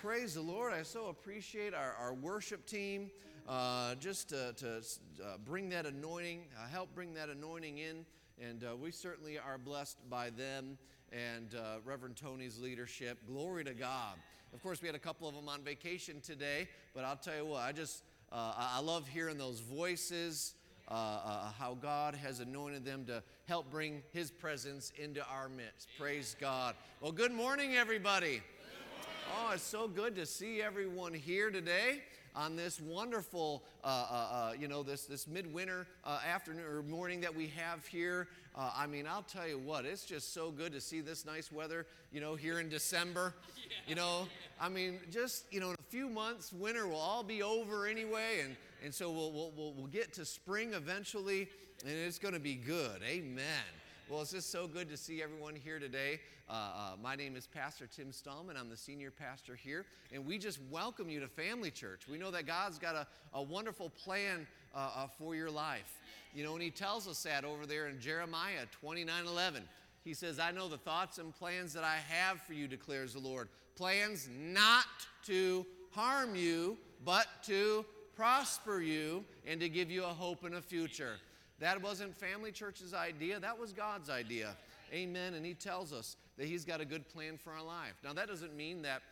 Praise the Lord. I so appreciate our worship team just to bring that anointing, help bring that anointing in. And we certainly are blessed by them and Reverend Tony's leadership. Glory to God. Of course, we had a couple of them on vacation today, but I'll tell you what, I love hearing those voices, how God has anointed them to help bring His presence into our midst. Praise God. Well, good morning, everybody. Oh, it's so good to see everyone here today on this wonderful, this midwinter afternoon or morning that we have here. I'll tell you what, it's just so good to see this nice weather, here in December. In a few months, winter will all be over anyway, and so we'll get to spring eventually, and it's going to be good. Amen. Well, it's just so good to see everyone here today. My name is Pastor Tim Stallman. I'm the senior pastor here, and we just welcome you to Family Church. We know that God's got a wonderful plan for your life. And He tells us that over there in Jeremiah 29:11. He says, I know the thoughts and plans that I have for you, declares the Lord. Plans not to harm you, but to prosper you and to give you a hope and a future. That wasn't Family Church's idea. That was God's idea. Amen. And He tells us that He's got a good plan for our life. Now, that doesn't mean that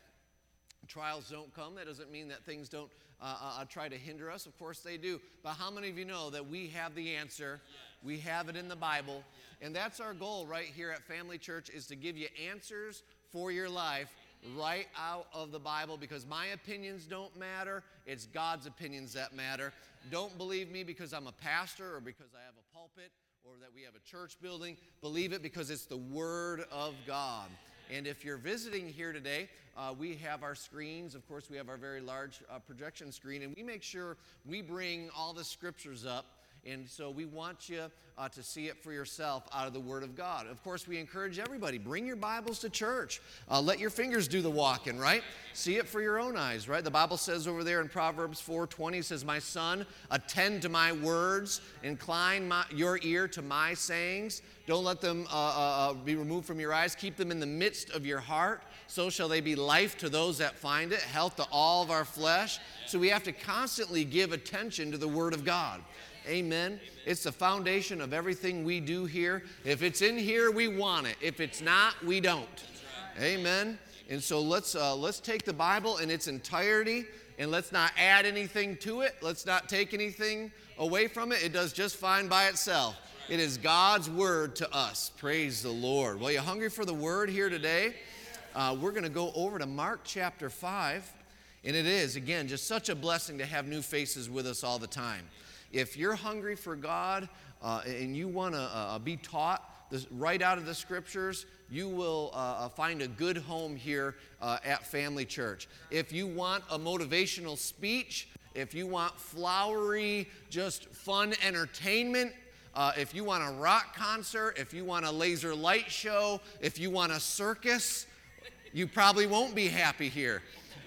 trials don't come. That doesn't mean that things don't try to hinder us. Of course they do. But how many of you know that we have the answer? We have it in the Bible. And that's our goal right here at Family Church, is to give you answers for your life right out of the Bible, because my opinions don't matter. It's God's opinions that matter. Don't believe me because I'm a pastor or because I have a pulpit or that we have a church building. Believe it because it's the Word of God. And if you're visiting here today, we have our screens. Of course, we have our very large projection screen, and we make sure we bring all the scriptures up. And so we want you to see it for yourself out of the Word of God. Of course, we encourage everybody, bring your Bibles to church. Let your fingers do the walking, right? See it for your own eyes, right? The Bible says over there in Proverbs 4:20, it says, my son, attend to my words, incline your ear to my sayings. Don't let them be removed from your eyes. Keep them in the midst of your heart. So shall they be life to those that find it, health to all of our flesh. So we have to constantly give attention to the Word of God. Amen. It's the foundation of everything we do here. If it's in here, we want it. If it's not, we don't. Amen. And so let's take the Bible in its entirety, and let's not add anything to it. Let's not take anything away from it. It does just fine by itself. It is God's Word to us. Praise the Lord. Well, you hungry for the Word here today? We're going to go over to Mark chapter 5. And it is, again, just such a blessing to have new faces with us all the time. If you're hungry for God and you want to be taught right out of the Scriptures, you will find a good home here at Family Church. If you want a motivational speech, if you want flowery, just fun entertainment, if you want a rock concert, if you want a laser light show, if you want a circus, you probably won't be happy here.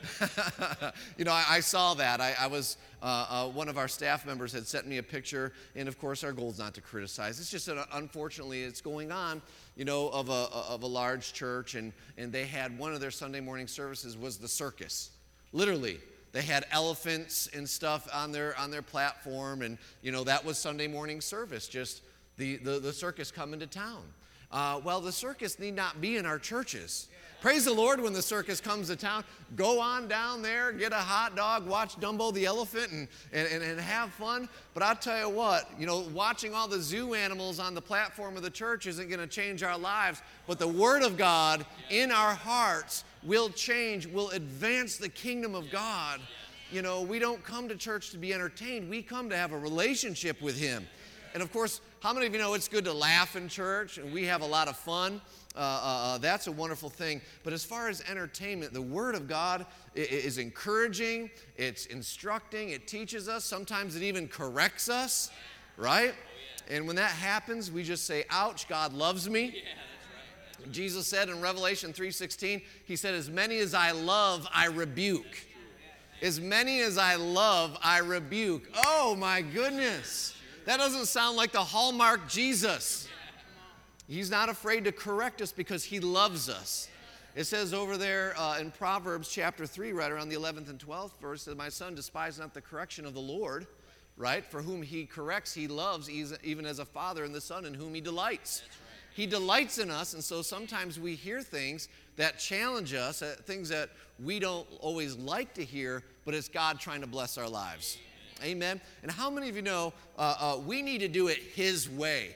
I saw that. I was one of our staff members had sent me a picture, and of course our goal is not to criticize. It's just that unfortunately it's going on, of a large church, and they had one of their Sunday morning services was the circus. Literally, they had elephants and stuff on their platform, and that was Sunday morning service. Just the circus coming to town. Well, the circus need not be in our churches. Praise the Lord when the circus comes to town. Go on down there, get a hot dog, watch Dumbo the elephant, and have fun. But I'll tell you what, watching all the zoo animals on the platform of the church isn't going to change our lives. But the Word of God in our hearts will change, will advance the kingdom of God. We don't come to church to be entertained. We come to have a relationship with Him. And of course, how many of you know it's good to laugh in church and we have a lot of fun? That's a wonderful thing. But as far as entertainment, the Word of God is encouraging, it's instructing, it teaches us. Sometimes it even corrects us, right? And when that happens, we just say, ouch, God loves me. Jesus said in Revelation 3:16, He said, as many as I love, I rebuke. As many as I love, I rebuke. Oh, my goodness. That doesn't sound like the Hallmark Jesus. He's not afraid to correct us because He loves us. It says over there in Proverbs chapter 3, right around the 11th and 12th verse, that my son, despise not the correction of the Lord, right? For whom he corrects, he loves, even as a father, and the son in whom he delights. He delights in us, and so sometimes we hear things that challenge us, things that we don't always like to hear, but it's God trying to bless our lives. Amen. And how many of you know we need to do it His way?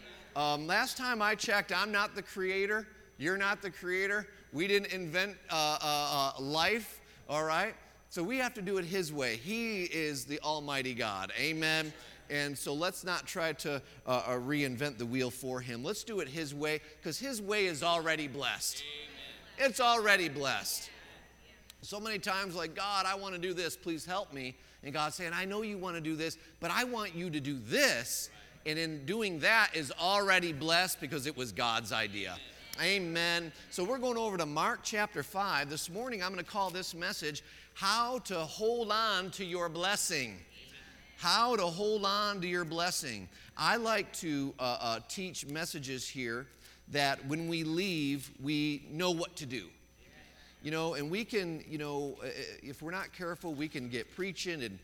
Last time I checked, I'm not the creator. You're not the creator. We didn't invent life, all right? So we have to do it His way. He is the Almighty God. Amen. And so let's not try to reinvent the wheel for Him. Let's do it His way, because His way is already blessed. Amen. It's already blessed. So many times, like, God, I want to do this. Please help me. And God's saying, I know you want to do this, but I want you to do this. And in doing that is already blessed because it was God's idea. Amen. So we're going over to Mark chapter 5. This morning I'm going to call this message, How to Hold On to Your Blessing. How to hold on to your blessing. I like to teach messages here that when we leave, we know what to do. You know, and we can, you know, if we're not careful, we can get preaching and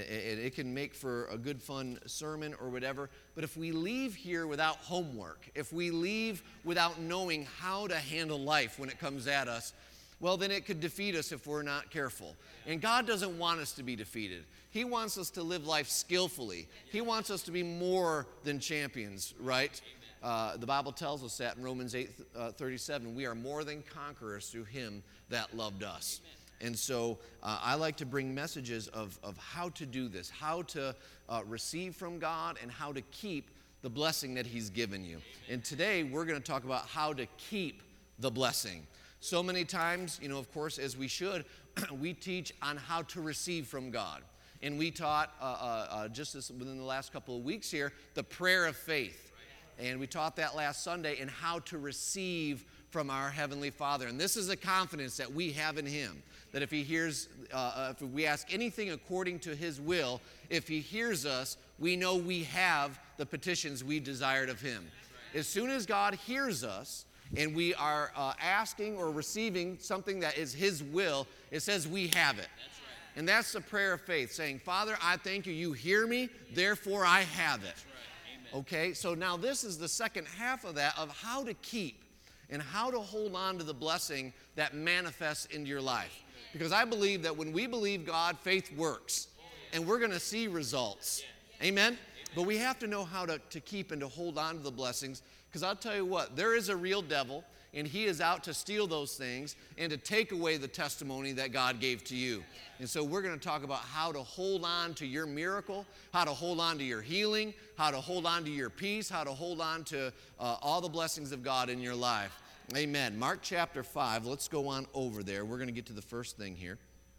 it can make for a good, fun sermon or whatever. But if we leave here without homework, if we leave without knowing how to handle life when it comes at us, well, then it could defeat us if we're not careful. And God doesn't want us to be defeated. He wants us to live life skillfully. He wants us to be more than champions, right? The Bible tells us that in Romans 8:37, we are more than conquerors through Him that loved us. And so I like to bring messages of how to do this, how to receive from God and how to keep the blessing that He's given you. And today we're going to talk about how to keep the blessing. So many times, you know, of course, as we should, we teach on how to receive from God. And we taught just within the last couple of weeks here, the prayer of faith. And we taught that last Sunday in how to receive from our Heavenly Father. And this is a confidence that we have in Him, that if He hears, if we ask anything according to His will, if He hears us, we know we have the petitions we desired of Him. As soon as God hears us and we are asking or receiving something that is His will, it says we have it. And that's the prayer of faith, saying, Father, I thank you, you hear me, therefore I have it. Okay, so now this is the second half of that, of how to keep and how to hold on to the blessing that manifests into your life. Because I believe that when we believe God, faith works. And we're going to see results. Amen? But we have to know how to keep and to hold on to the blessings. Because I'll tell you what, there is a real devil, and he is out to steal those things and to take away the testimony that God gave to you. And so we're going to talk about how to hold on to your miracle, how to hold on to your healing, how to hold on to your peace, how to hold on to all the blessings of God in your life. Amen. Mark chapter 5, let's go on over there. We're going to get to the first thing here.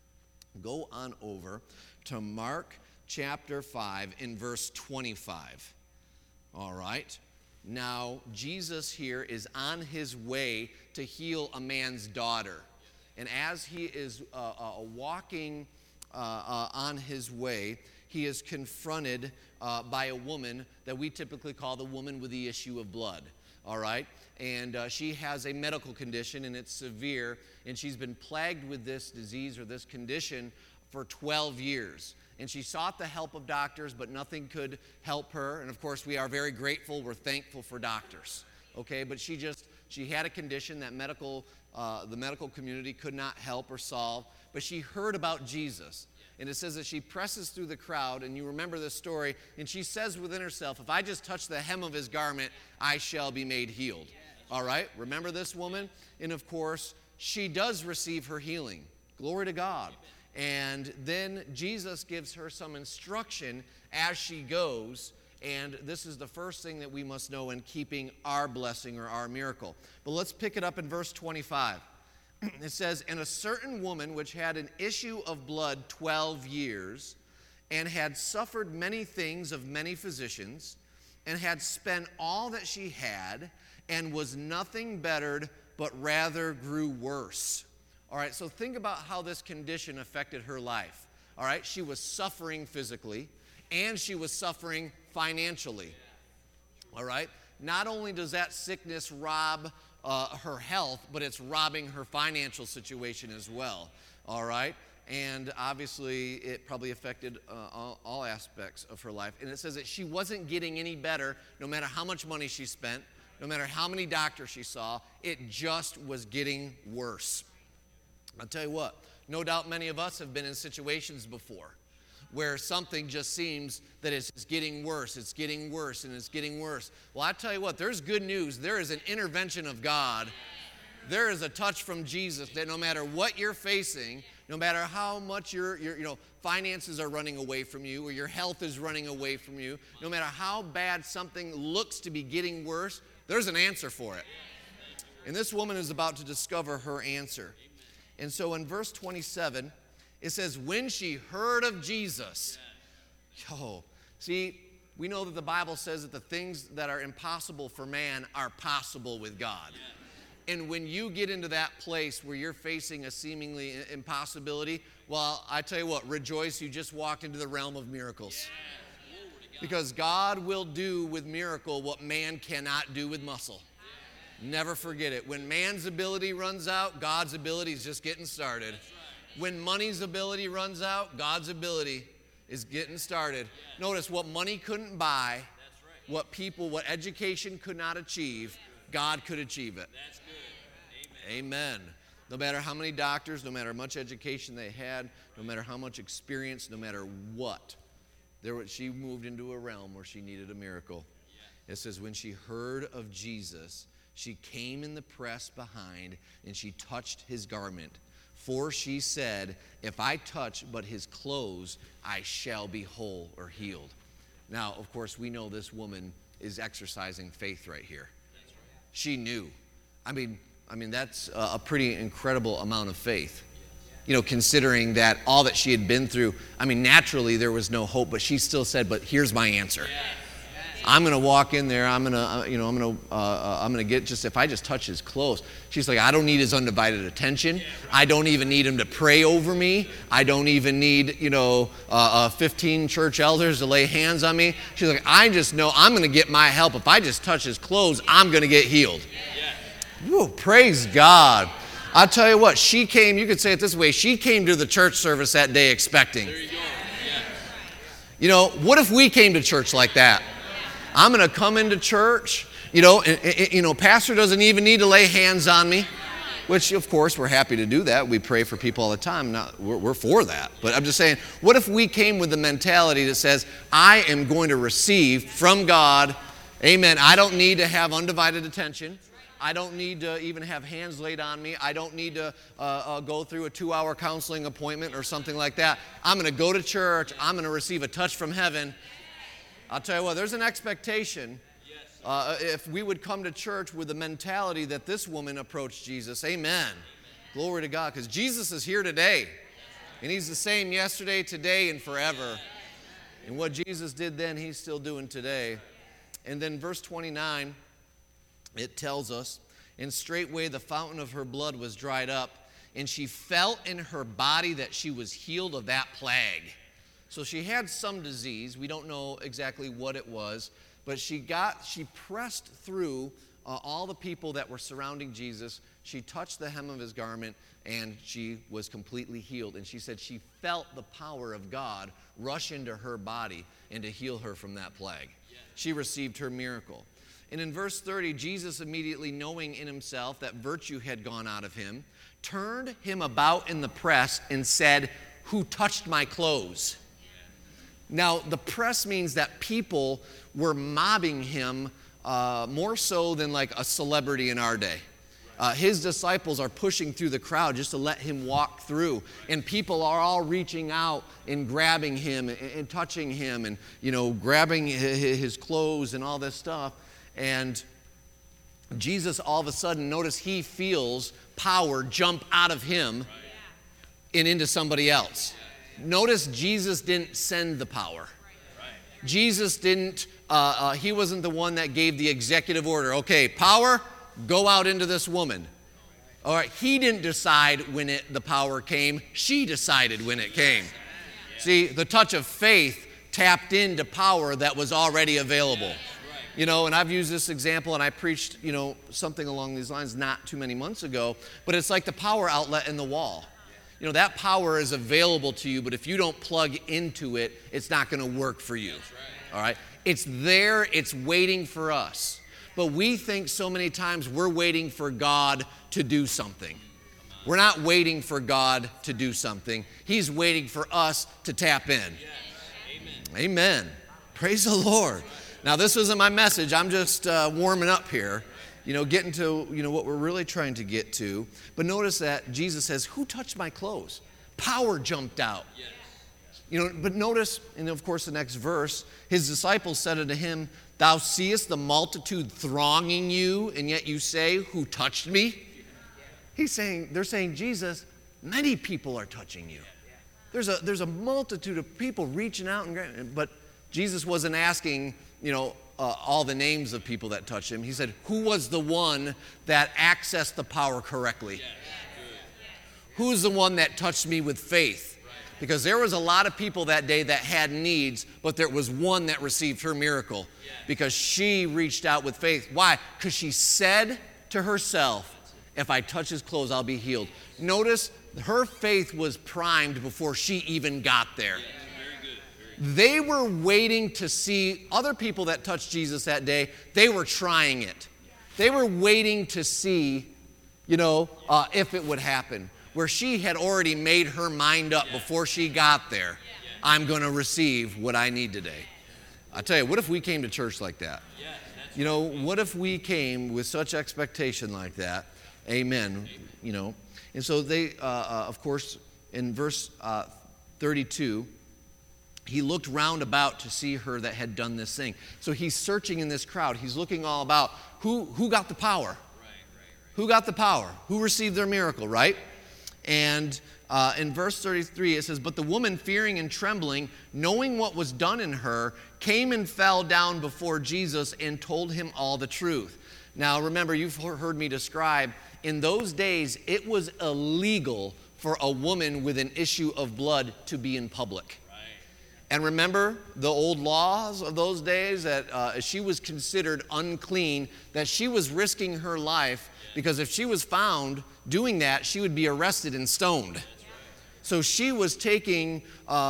Go on over to Mark chapter 5 in verse 25. All right. Now, Jesus here is on His way to heal a man's daughter. And as He is walking on His way, He is confronted by a woman that we typically call the woman with the issue of blood. All right? And she has a medical condition, and it's severe, and she's been plagued with this disease or this condition for 12 years. And she sought the help of doctors, but nothing could help her. And of course, we are very grateful. We're thankful for doctors. Okay, but she had a condition that the medical community could not help or solve. But she heard about Jesus. And it says that she presses through the crowd, and you remember this story, and she says within herself, if I just touch the hem of His garment, I shall be made healed. All right, remember this woman? And of course, she does receive her healing. Glory to God. And then Jesus gives her some instruction as she goes, and this is the first thing that we must know in keeping our blessing or our miracle. But let's pick it up in verse 25. It says, and a certain woman which had an issue of blood 12 years, and had suffered many things of many physicians, and had spent all that she had, and was nothing bettered, but rather grew worse. All right, so think about how this condition affected her life. All right, she was suffering physically, and she was suffering financially. All right, not only does that sickness rob her health, but it's robbing her financial situation as well, all right? And obviously, it probably affected all aspects of her life. And it says that she wasn't getting any better, no matter how much money she spent, no matter how many doctors she saw, it just was getting worse. I'll tell you what, no doubt many of us have been in situations before where something just seems that it's getting worse, it's getting worse, and it's getting worse. Well, I tell you what, there's good news. There is an intervention of God. There is a touch from Jesus that no matter what you're facing, no matter how much your finances are running away from you or your health is running away from you, no matter how bad something looks to be getting worse, there's an answer for it. And this woman is about to discover her answer. And so in verse 27, it says, when she heard of Jesus. See, we know that the Bible says that the things that are impossible for man are possible with God. And when you get into that place where you're facing a seemingly impossibility, well, I tell you what, rejoice, you just walked into the realm of miracles. Because God will do with miracle what man cannot do with muscle. Never forget it. When man's ability runs out, God's ability is just getting started. When money's ability runs out, God's ability is getting started. Notice what money couldn't buy, what education could not achieve, God could achieve it. That's good. Amen. No matter how many doctors, no matter how much education they had, no matter how much experience, no matter what, she moved into a realm where she needed a miracle. It says, when she heard of Jesus, she came in the press behind, and she touched his garment. For she said, if I touch but his clothes, I shall be whole or healed. Now, of course, we know this woman is exercising faith right here. She knew. I mean, that's a pretty incredible amount of faith. Considering that all that she had been through, naturally there was no hope, but she still said, but here's my answer. I'm going to walk in there. I'm going to get if I just touch his clothes. She's like, I don't need his undivided attention. I don't even need him to pray over me. I don't even need, 15 church elders to lay hands on me. She's like, I just know I'm going to get my help. If I just touch his clothes, I'm going to get healed. Whoa, praise God. I'll tell you what, she came, you could say it this way, she came to the church service that day expecting. There you go. What if we came to church like that? I'm going to come into church, pastor doesn't even need to lay hands on me, which of course we're happy to do that. We pray for people all the time. We're for that. But I'm just saying, what if we came with the mentality that says, I am going to receive from God, amen. I don't need to have undivided attention. I don't need to even have hands laid on me. I don't need to go through a 2-hour counseling appointment or something like that. I'm going to go to church. I'm going to receive a touch from heaven. I'll tell you what, there's an expectation if we would come to church with the mentality that this woman approached Jesus. Amen. Glory to God, because Jesus is here today. And he's the same yesterday, today, and forever. And what Jesus did then, he's still doing today. And then verse 29, it tells us, and straightway the fountain of her blood was dried up, and she felt in her body that she was healed of that plague. So she had some disease. We don't know exactly what it was, but she pressed through all the people that were surrounding Jesus. She touched the hem of his garment, and she was completely healed. And she said she felt the power of God rush into her body and to heal her from that plague. She received her miracle. And in verse 30, Jesus, immediately knowing in himself that virtue had gone out of him, turned him about in the press and said, who touched my clothes? Now, the press means that people were mobbing him more so than like a celebrity in our day. His disciples are pushing through the crowd just to let him walk through. And people are all reaching out and grabbing him and touching him and, grabbing his clothes and all this stuff. And Jesus, all of a sudden, notice he feels power jump out of him and into somebody else. Notice Jesus didn't send the power. Jesus didn't, he wasn't the one that gave the executive order. Okay, power, go out into this woman. All right, he didn't decide when the power came. She decided when it came. See, the touch of faith tapped into power that was already available. And I've used this example, and I preached, something along these lines not too many months ago, but it's like the power outlet in the wall. That power is available to you, but if you don't plug into it, it's not going to work for you. All right? It's there, it's waiting for us. But we think so many times we're waiting for God to do something. We're not waiting for God to do something. He's waiting for us to tap in. Amen. Praise the Lord. Now, this isn't my message. I'm just warming up here, getting to, what we're really trying to get to. But notice that Jesus says, who touched my clothes? Power jumped out. But notice, and of course the next verse, his disciples said unto him, thou seest the multitude thronging you, and yet you say, who touched me? They're saying, Jesus, many people are touching you. There's a multitude of people reaching out, but Jesus wasn't asking, all the names of people that touched him. He said, who was the one that accessed the power correctly? Who's the one that touched me with faith? Because there was a lot of people that day that had needs, but there was one that received her miracle because she reached out with faith. Why? Because she said to herself, if I touch his clothes, I'll be healed. Notice her faith was primed before she even got there. They were waiting to see other people that touched Jesus that day. They were trying it. They were waiting to see, if it would happen. Where she had already made her mind up before she got there. I'm going to receive what I need today. I tell you, what if we came to church like that? What if we came with such expectation like that? Amen. And so they, of course, in verse 32, he looked round about to see her that had done this thing. So he's searching in this crowd. He's looking all about who got the power? Who got the power? Who received their miracle, right? And in verse 33, it says, but the woman, fearing and trembling, knowing what was done in her, came and fell down before Jesus and told him all the truth. Now, remember, you've heard me describe, in those days, it was illegal for a woman with an issue of blood to be in public. And remember the old laws of those days that she was considered unclean, that she was risking her life because if she was found doing that, she would be arrested and stoned. So she was taking,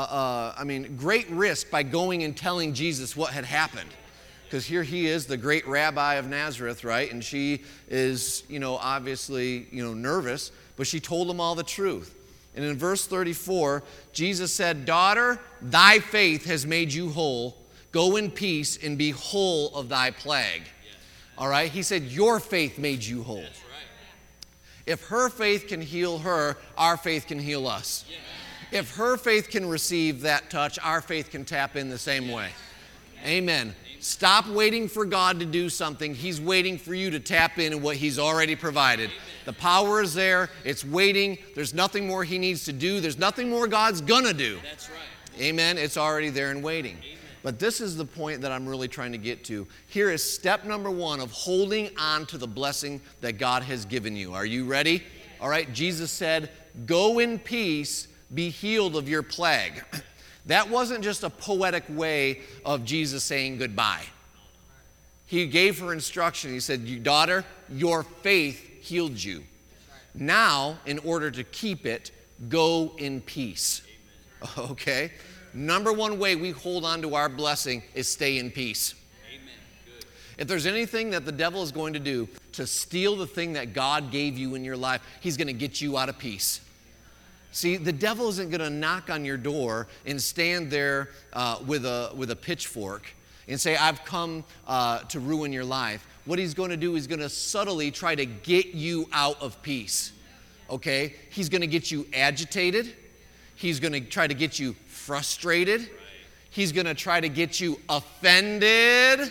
great risk by going and telling Jesus what had happened. Because here he is, the great rabbi of Nazareth, right? And she is, obviously, nervous, but she told him all the truth. And in verse 34, Jesus said, daughter, thy faith has made you whole. Go in peace and be whole of thy plague. All right? He said, your faith made you whole. If her faith can heal her, our faith can heal us. If her faith can receive that touch, our faith can tap in the same way. Amen. Stop waiting for God to do something. He's waiting for you to tap in what he's already provided. The power is there. It's waiting. There's nothing more he needs to do. There's nothing more God's going to do. That's right. Amen. It's already there and waiting. But this is the point that I'm really trying to get to. Here is step number one of holding on to the blessing that God has given you. Are you ready? All right. Jesus said, go in peace, be healed of your plague. That wasn't just a poetic way of Jesus saying goodbye. He gave her instruction. He said, daughter, your faith healed you. Now, in order to keep it, go in peace. Okay? Number one way we hold on to our blessing is stay in peace. If there's anything that the devil is going to do to steal the thing that God gave you in your life, he's going to get you out of peace. See, the devil isn't going to knock on your door and stand there with a pitchfork and say, I've come to ruin your life. What he's going to do is going to subtly try to get you out of peace, okay? He's going to get you agitated. He's going to try to get you frustrated. He's going to try to get you offended.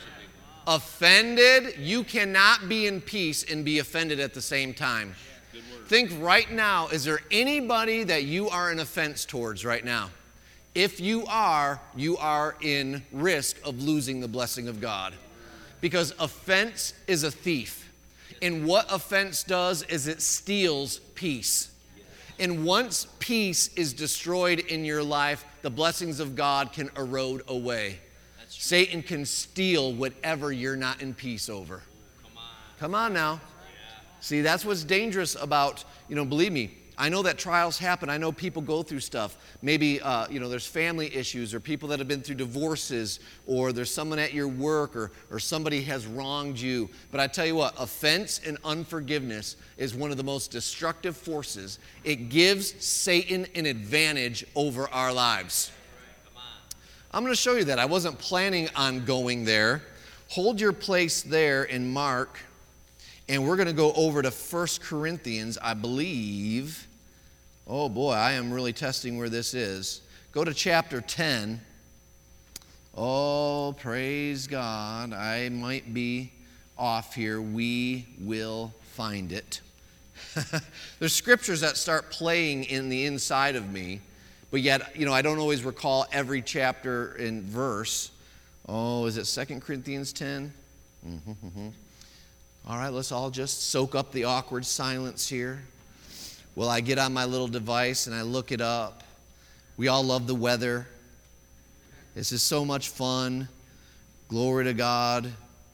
Offended. You cannot be in peace and be offended at the same time. Think right now, is there anybody that you are an offense towards right now? If you are in risk of losing the blessing of God. Because offense is a thief. And what offense does is it steals peace. And once peace is destroyed in your life, the blessings of God can erode away. Satan can steal whatever you're not in peace over. Come on now. See, that's what's dangerous about, believe me, I know that trials happen. I know people go through stuff. Maybe, there's family issues or people that have been through divorces, or there's someone at your work, or somebody has wronged you. But I tell you what, offense and unforgiveness is one of the most destructive forces. It gives Satan an advantage over our lives. I'm going to show you that. I wasn't planning on going there. Hold your place there in Mark. And we're going to go over to 1 Corinthians, I believe. Oh boy, I am really testing where this is. Go to chapter 10. Oh, praise God. I might be off here. We will find it. There's scriptures that start playing in the inside of me, but yet, I don't always recall every chapter and verse. Oh, is it 2 Corinthians 10? All right, let's all just soak up the awkward silence here. Well, I get on my little device and I look it up. We all love the weather. This is so much fun. Glory to God.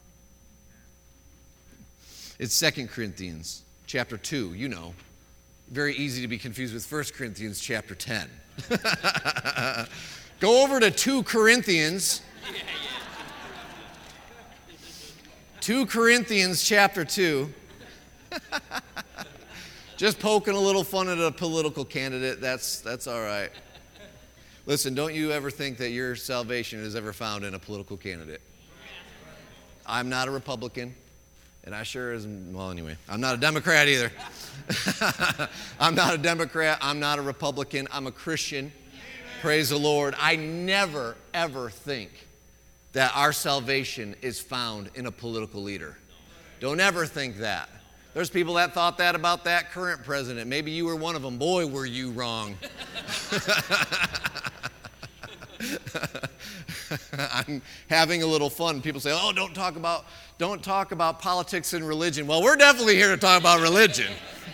It's 2 Corinthians chapter 2, Very easy to be confused with 1 Corinthians chapter 10. Go over to 2 Corinthians. 2 Corinthians chapter 2. Just poking a little fun at a political candidate. That's all right. Listen, don't you ever think that your salvation is ever found in a political candidate. I'm not a Republican, and I sure isn't, well, anyway, I'm not a Democrat either. I'm not a Democrat. I'm not a Republican. I'm a Christian. Praise the Lord. I never, ever think that our salvation is found in a political leader. Don't ever think that. There's people that thought that about that current president. Maybe you were one of them. Boy, were you wrong. I'm having a little fun. People say, "Oh, don't talk about politics and religion." Well, we're definitely here to talk about religion.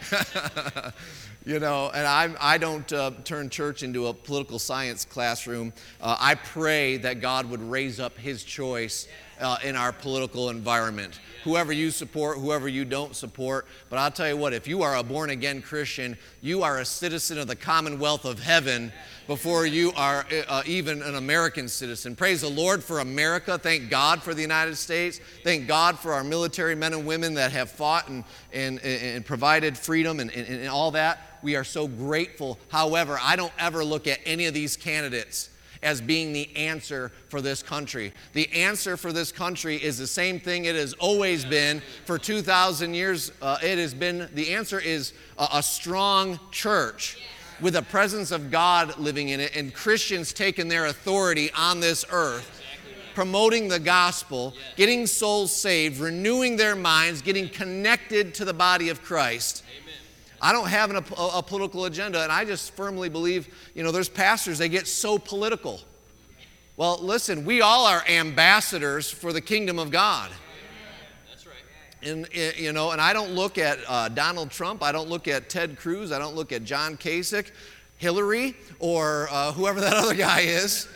And I don't turn church into a political science classroom. I pray that God would raise up His choice in our political environment. Whoever you support, whoever you don't support. But I'll tell you what, if you are a born-again Christian, you are a citizen of the Commonwealth of Heaven before you are even an American citizen. Praise the Lord for America. Thank God for the United States. Thank God for our military men and women that have fought and provided freedom and all that. We are so grateful. However, I don't ever look at any of these candidates as being the answer for this country. The answer for this country is the same thing it has always been for 2,000 years. The answer is a strong church with the presence of God living in it, and Christians taking their authority on this earth, promoting the gospel, getting souls saved, renewing their minds, getting connected to the body of Christ. I don't have a political agenda, and I just firmly believe, there's pastors, they get so political. Well, listen, we all are ambassadors for the kingdom of God. That's right. And I don't look at Donald Trump, I don't look at Ted Cruz, I don't look at John Kasich, Hillary, or whoever that other guy is.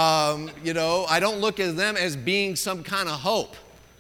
I don't look at them as being some kind of hope.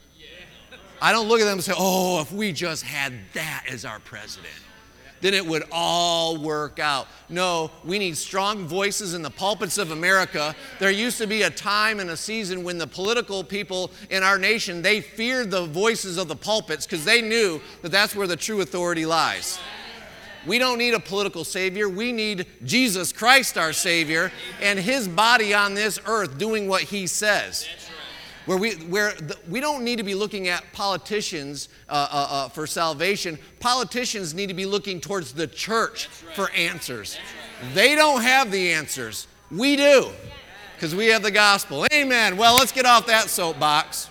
I don't look at them and say, oh, if we just had that as our president, then it would all work out. No, we need strong voices in the pulpits of America. There used to be a time and a season when the political people in our nation, they feared the voices of the pulpits because they knew that that's where the true authority lies. We don't need a political savior. We need Jesus Christ, our Savior, and His body on this earth doing what He says. Where we don't need to be looking at politicians for salvation. Politicians need to be looking towards the church for answers. They don't have the answers. We do, because we have the gospel. Amen. Well, let's get off that soapbox.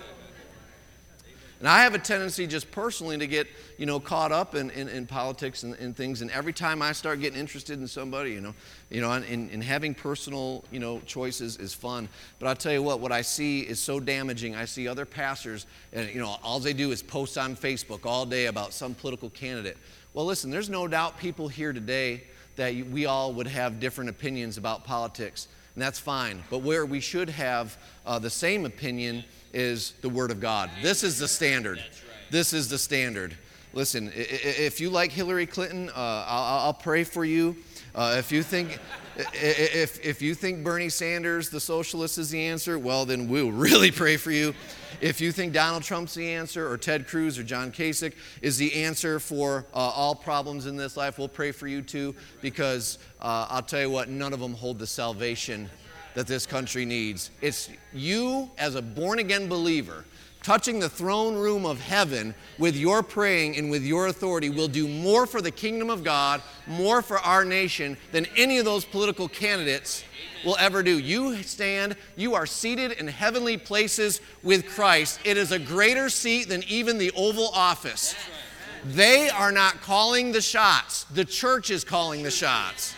And I have a tendency just personally to get, caught up in politics and things. And every time I start getting interested in somebody, and having personal, choices is fun. But I'll tell you what I see is so damaging. I see other pastors, and, all they do is post on Facebook all day about some political candidate. Well, listen, there's no doubt people here today that we all would have different opinions about politics. and that's fine. But where we should have the same opinion is the Word of God. This is the standard. This is the standard. Listen, if you like Hillary Clinton, I'll pray for you. If you think Bernie Sanders, the socialist, is the answer, well, then we'll really pray for you. If you think Donald Trump's the answer, or Ted Cruz or John Kasich is the answer for all problems in this life, we'll pray for you too, because I'll tell you what, none of them hold the salvation that this country needs. It's you as a born-again believer touching the throne room of heaven with your praying and with your authority will do more for the kingdom of God, more for our nation than any of those political candidates will ever do. You stand, you are seated in heavenly places with Christ. It is a greater seat than even the Oval Office. They are not calling the shots. The church is calling the shots.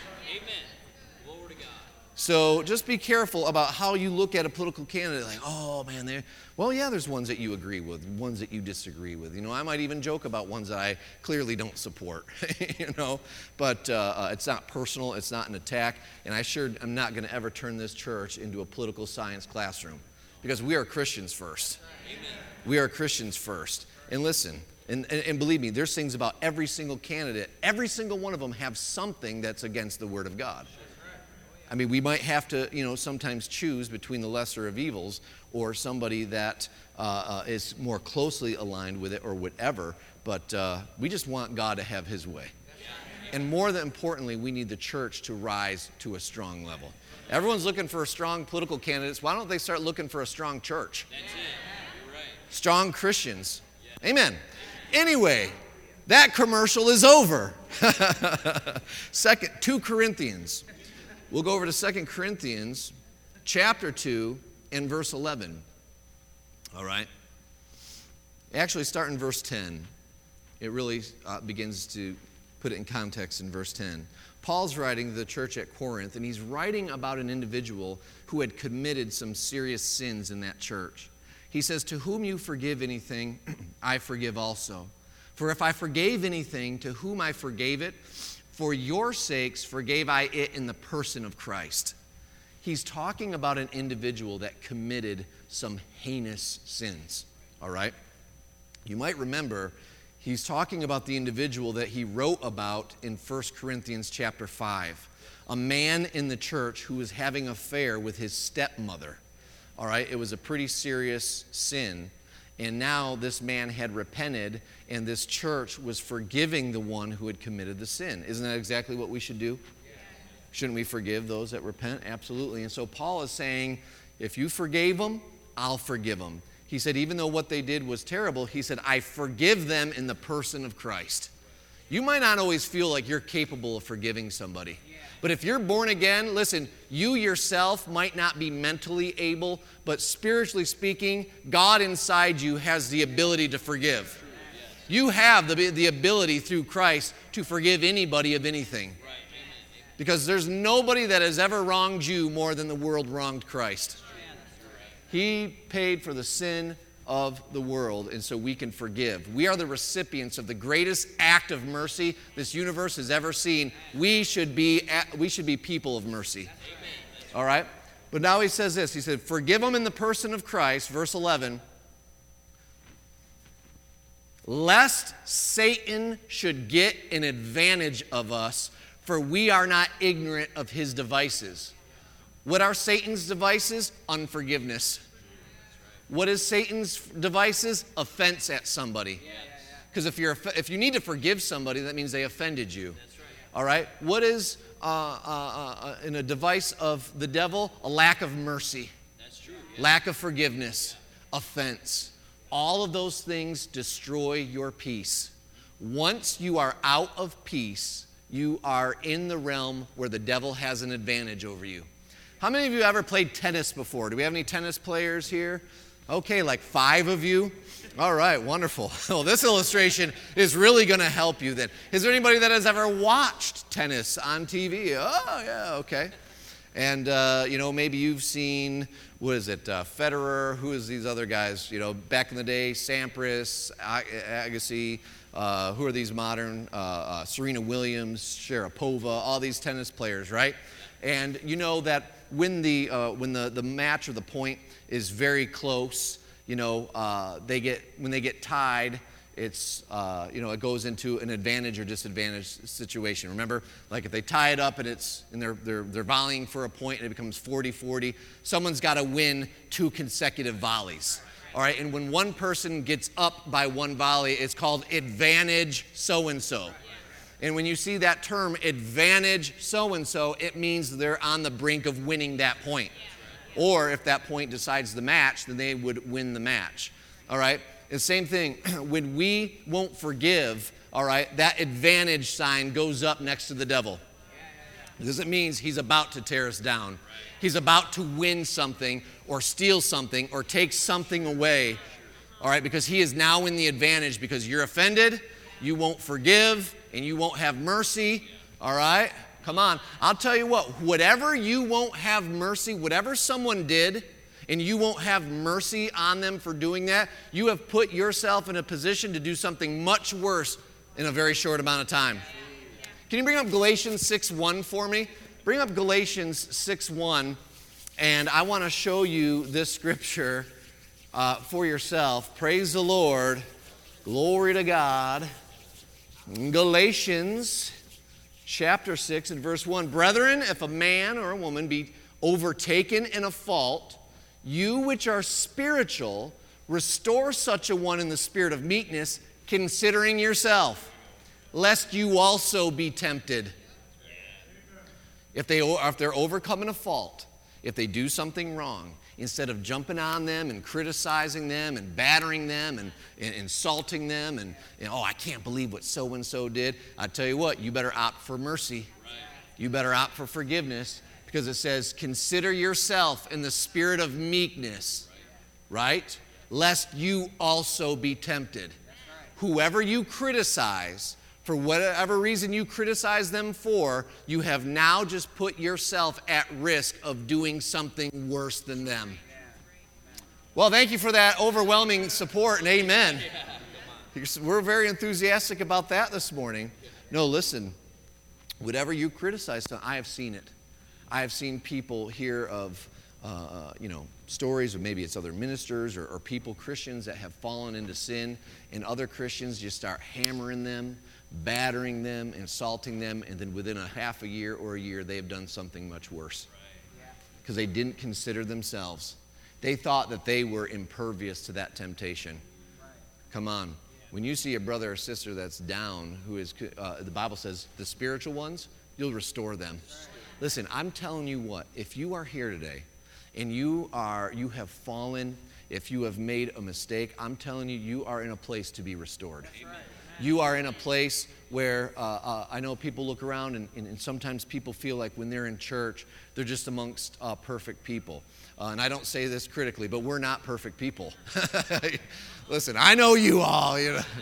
So just be careful about how you look at a political candidate. Like, oh man, well, yeah, there's ones that you agree with, ones that you disagree with. You know, I might even joke about ones that I clearly don't support. You know, but it's not personal. It's not an attack. And I sure am not going to ever turn this church into a political science classroom, because we are Christians first. Amen. We are Christians first. And listen, and believe me, there's things about every single candidate. Every single one of them have something that's against the Word of God. I mean, we might have to, sometimes choose between the lesser of evils or somebody that is more closely aligned with it or whatever, but we just want God to have His way. And more than importantly, we need the church to rise to a strong level. Everyone's looking for strong political candidates. Why don't they start looking for a strong church? That's it. You're right. Strong Christians. Yeah. Amen. Anyway, that commercial is over. 2 Corinthians. We'll go over to 2 Corinthians chapter 2 and verse 11. All right? Actually, start in verse 10. It really begins to put it in context in verse 10. Paul's writing to the church at Corinth, and he's writing about an individual who had committed some serious sins in that church. He says, "To whom you forgive anything, I forgive also. For if I forgave anything, to whom I forgave it, for your sakes forgave I it in the person of Christ." He's talking about an individual that committed some heinous sins, all right? You might remember he's talking about the individual that he wrote about in 1 Corinthians chapter 5, a man in the church who was having an affair with his stepmother, all right? It was a pretty serious sin. And now this man had repented, and this church was forgiving the one who had committed the sin. Isn't that exactly what we should do? Yeah. Shouldn't we forgive those that repent? Absolutely. And so Paul is saying, if you forgave them, I'll forgive them. He said, even though what they did was terrible, he said, I forgive them in the person of Christ. You might not always feel like you're capable of forgiving somebody. But if you're born again, listen, you yourself might not be mentally able, but spiritually speaking, God inside you has the ability to forgive. You have the ability through Christ to forgive anybody of anything. Because there's nobody that has ever wronged you more than the world wronged Christ. He paid for the sin of the world, and so we can forgive. We are the recipients of the greatest act of mercy this universe has ever seen. We should be people of mercy. All right? But now he says this. He said, forgive them in the person of Christ, verse 11, lest Satan should get an advantage of us, for we are not ignorant of his devices. What are Satan's devices? Unforgiveness. What is Satan's devices? Offense at somebody. Because if you need to forgive somebody, that means they offended you. All right? What is in a device of the devil? A lack of mercy. That's true. Lack of forgiveness. Offense. All of those things destroy your peace. Once you are out of peace, you are in the realm where the devil has an advantage over you. How many of you ever played tennis before? Do we have any tennis players here? Okay, like 5 of you. All right, wonderful. Well, this illustration is really going to help you then. Is there anybody that has ever watched tennis on TV? Oh, yeah, okay. And, maybe you've seen, what is it, Federer, who is these other guys, back in the day, Sampras, Agassi, who are these modern, Serena Williams, Sharapova, all these tennis players, right? And you know that when the match or the point is very close, when they get tied, it's, it goes into an advantage or disadvantage situation. Remember, like if they tie it up and they're volleying for a point and it becomes 40-40, someone's got to win 2 consecutive volleys. All right, and when one person gets up by one volley, it's called advantage so-and-so. And when you see that term, advantage so-and-so, it means they're on the brink of winning that point. Or if that point decides the match, then they would win the match. All right? And same thing, when we won't forgive, all right, that advantage sign goes up next to the devil. Because it means he's about to tear us down. He's about to win something or steal something or take something away, all right, because he is now in the advantage because you're offended, you won't forgive, and you won't have mercy, all right? Come on. I'll tell you what, whatever you won't have mercy, whatever someone did, and you won't have mercy on them for doing that, you have put yourself in a position to do something much worse in a very short amount of time. Can you bring up Galatians 6:1 for me? Bring up Galatians 6:1, and I want to show you this scripture for yourself. Praise the Lord. Glory to God. Galatians chapter 6 and verse 1. Brethren, if a man or a woman be overtaken in a fault, you which are spiritual, restore such a one in the spirit of meekness, considering yourself, lest you also be tempted. If they're overcome in a fault, if they do something wrong, instead of jumping on them and criticizing them and battering them and insulting them and oh, I can't believe what so-and-so did, I tell you what, you better opt for mercy. You better opt for forgiveness, because it says, consider yourself in the spirit of meekness, right? Lest you also be tempted. Whoever you criticize, for whatever reason you criticize them for, you have now just put yourself at risk of doing something worse than them. Well, thank you for that overwhelming support, and amen. We're very enthusiastic about that this morning. No, listen, whatever you criticize, I have seen it. I have seen people hear of, stories of maybe it's other ministers or people, Christians that have fallen into sin, and other Christians just start hammering them, battering them, insulting them, and then within a half a year or a year, they have done something much worse. Because they didn't consider themselves. They thought that they were impervious to that temptation. Come on. When you see a brother or sister that's down, who is, the Bible says, the spiritual ones, you'll restore them. Listen, I'm telling you what, if you are here today and you have fallen, if you have made a mistake, I'm telling you, you are in a place to be restored. You are in a place where I know people look around and sometimes people feel like when they're in church, they're just amongst perfect people. And I don't say this critically, but we're not perfect people. Listen, I know you all.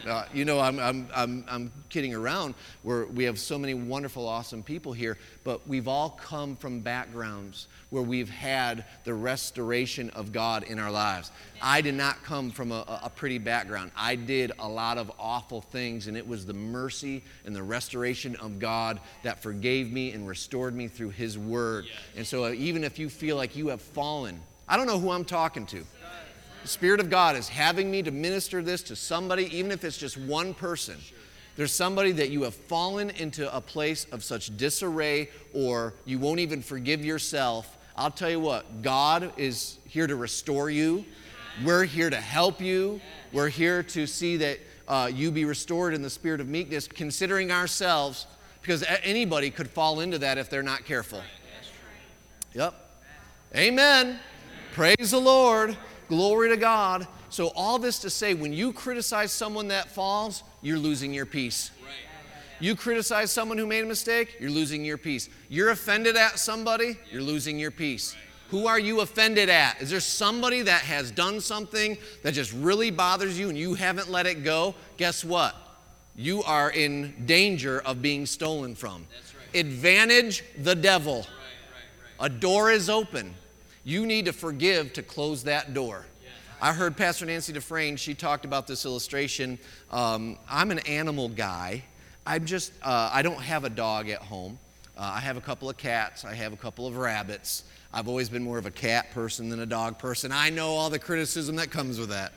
I'm kidding around. We have so many wonderful, awesome people here, but we've all come from backgrounds where we've had the restoration of God in our lives. I did not come from a pretty background. I did a lot of awful things, and it was the mercy and the restoration of God that forgave me and restored me through His Word. And so even if you feel like you have fallen, I don't know who I'm talking to. The Spirit of God is having me to minister this to somebody, even if it's just one person. There's somebody that you have fallen into a place of such disarray, or you won't even forgive yourself. I'll tell you what, God is here to restore you. We're here to help you. We're here to see that you be restored in the spirit of meekness, considering ourselves, because anybody could fall into that if they're not careful. Yep. Amen. Praise the Lord. Glory to God. So all this to say, when you criticize someone that falls, you're losing your peace. You criticize someone who made a mistake, you're losing your peace. You're offended at somebody, you're losing your peace. Who are you offended at? Is there somebody that has done something that just really bothers you and you haven't let it go? Guess what? You are in danger of being stolen from. Advantage the devil. A door is open. You need to forgive to close that door. I heard Pastor Nancy Dufresne, she talked about this illustration. I'm an animal guy. I don't have a dog at home. I have a couple of cats. I have a couple of rabbits. I've always been more of a cat person than a dog person. I know all the criticism that comes with that.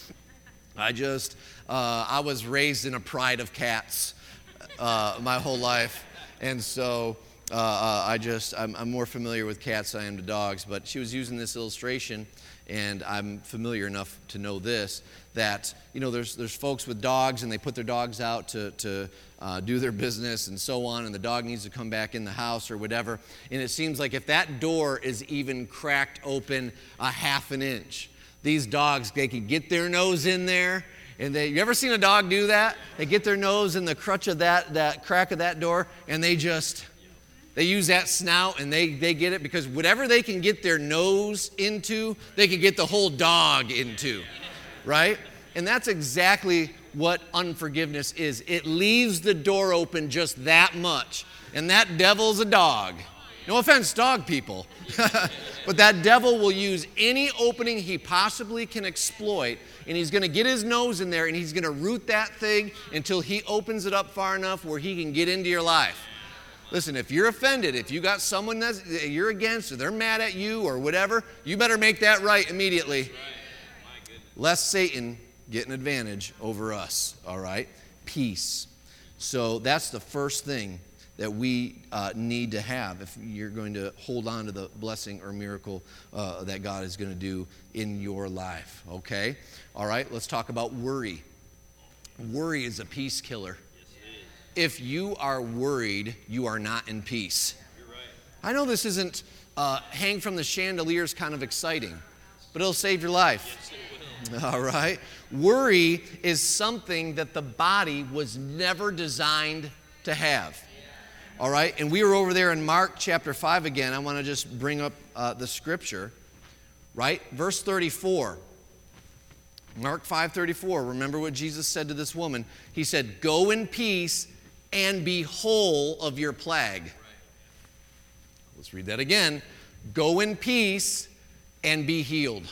I was raised in a pride of cats my whole life. And so I'm more familiar with cats than I am to dogs. But she was using this illustration, and I'm familiar enough to know this, that, there's folks with dogs, and they put their dogs out to do their business and so on, and the dog needs to come back in the house or whatever. And it seems like if that door is even cracked open a half an inch, these dogs, they can get their nose in there. And you ever seen a dog do that? They get their nose in the crutch of that crack of that door, and they use that snout, and they get it, because whatever they can get their nose into, they can get the whole dog into, right? And that's exactly what unforgiveness is. It leaves the door open just that much, and that devil's a dog. No offense, dog people. But that devil will use any opening he possibly can exploit, and he's going to get his nose in there, and he's going to root that thing until he opens it up far enough where he can get into your life. Listen, if you're offended, if you got someone that you're against, or they're mad at you or whatever, you better make that right immediately. Lest Satan get an advantage over us, all right? Peace. So that's the first thing that we need to have if you're going to hold on to the blessing or miracle that God is going to do in your life, okay? All right, let's talk about worry. Worry is a peace killer. If you are worried, you are not in peace. I know this isn't hang from the chandeliers kind of exciting, but it'll save your life. All right? Worry is something that the body was never designed to have. All right? And we were over there in Mark chapter 5 again. I want to just bring up the scripture, right? Verse 34. Mark 5:34. Remember what Jesus said to this woman. He said, "Go in peace and be whole of your plague." Let's read that again. Go in peace and be healed.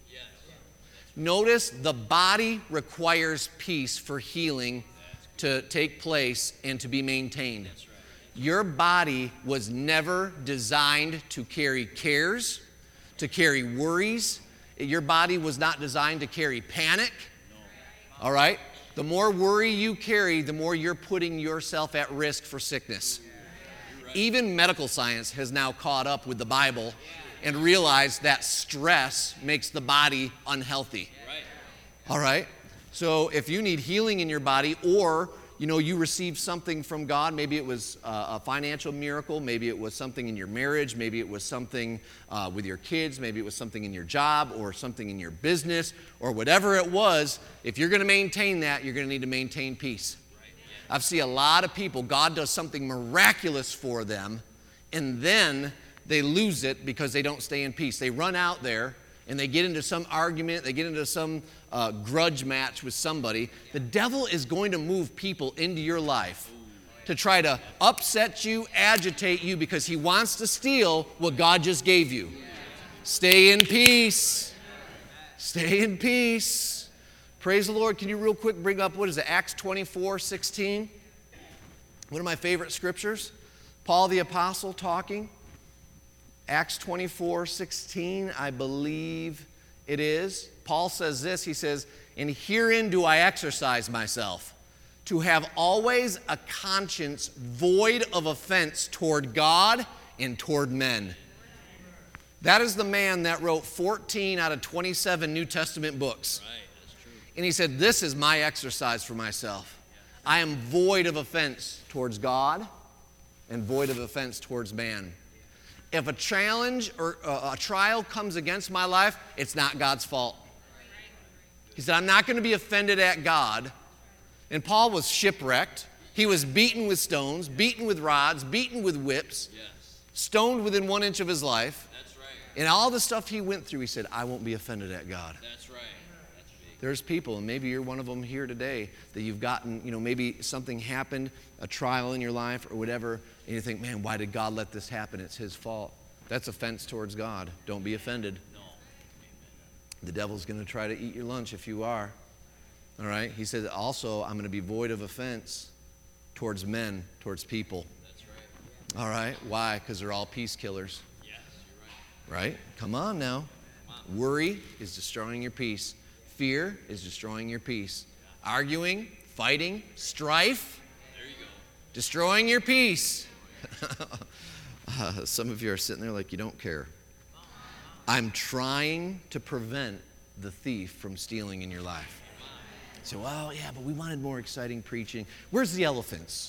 Notice the body requires peace for healing to take place and to be maintained. Your body was never designed to carry cares, to carry worries. Your body was not designed to carry panic. All right? The more worry you carry, the more you're putting yourself at risk for sickness. Even medical science has now caught up with the Bible and realized that stress makes the body unhealthy. All right? So if you need healing in your body, or you received something from God, maybe it was a financial miracle, maybe it was something in your marriage, maybe it was something with your kids, maybe it was something in your job or something in your business, or whatever it was, if you're going to maintain that, you're going to need to maintain peace. I've seen a lot of people, God does something miraculous for them, and then they lose it because they don't stay in peace. They run out there and they get into some argument, they get into some grudge match with somebody. The devil is going to move people into your life to try to upset you, agitate you, because he wants to steal what God just gave you. Stay in peace. Stay in peace. Praise the Lord. Can you real quick bring up, Acts 24:16? One of my favorite scriptures. Paul the Apostle talking. Acts 24:16, I believe it is. Paul says this, he says, "And herein do I exercise myself, to have always a conscience void of offense toward God and toward men." That is the man that wrote 14 out of 27 New Testament books. Right, that's true. And he said, this is my exercise for myself. I am void of offense towards God and void of offense towards man. If a challenge or a trial comes against my life, it's not God's fault. He said, I'm not going to be offended at God. And Paul was shipwrecked. He was beaten with stones, beaten with rods, beaten with whips, stoned within 1 inch of his life. That's right. And all the stuff he went through, he said, I won't be offended at God. That's right. That's big. There's people, and maybe you're one of them here today, that you've gotten, maybe something happened, a trial in your life or whatever, and you think, man, why did God let this happen? It's his fault. That's offense towards God. Don't be offended. The devil's going to try to eat your lunch if you are. All right? He said also, I'm going to be void of offense towards men, towards people. That's right. All right? Why? Because they're all peace killers. Yes, you're right. Right? Come on now. Worry is destroying your peace. Fear is destroying your peace. Arguing, fighting, strife, destroying your peace. Some of you are sitting there like you don't care. I'm trying to prevent the thief from stealing in your life. So, well, yeah, but we wanted more exciting preaching. Where's the elephants?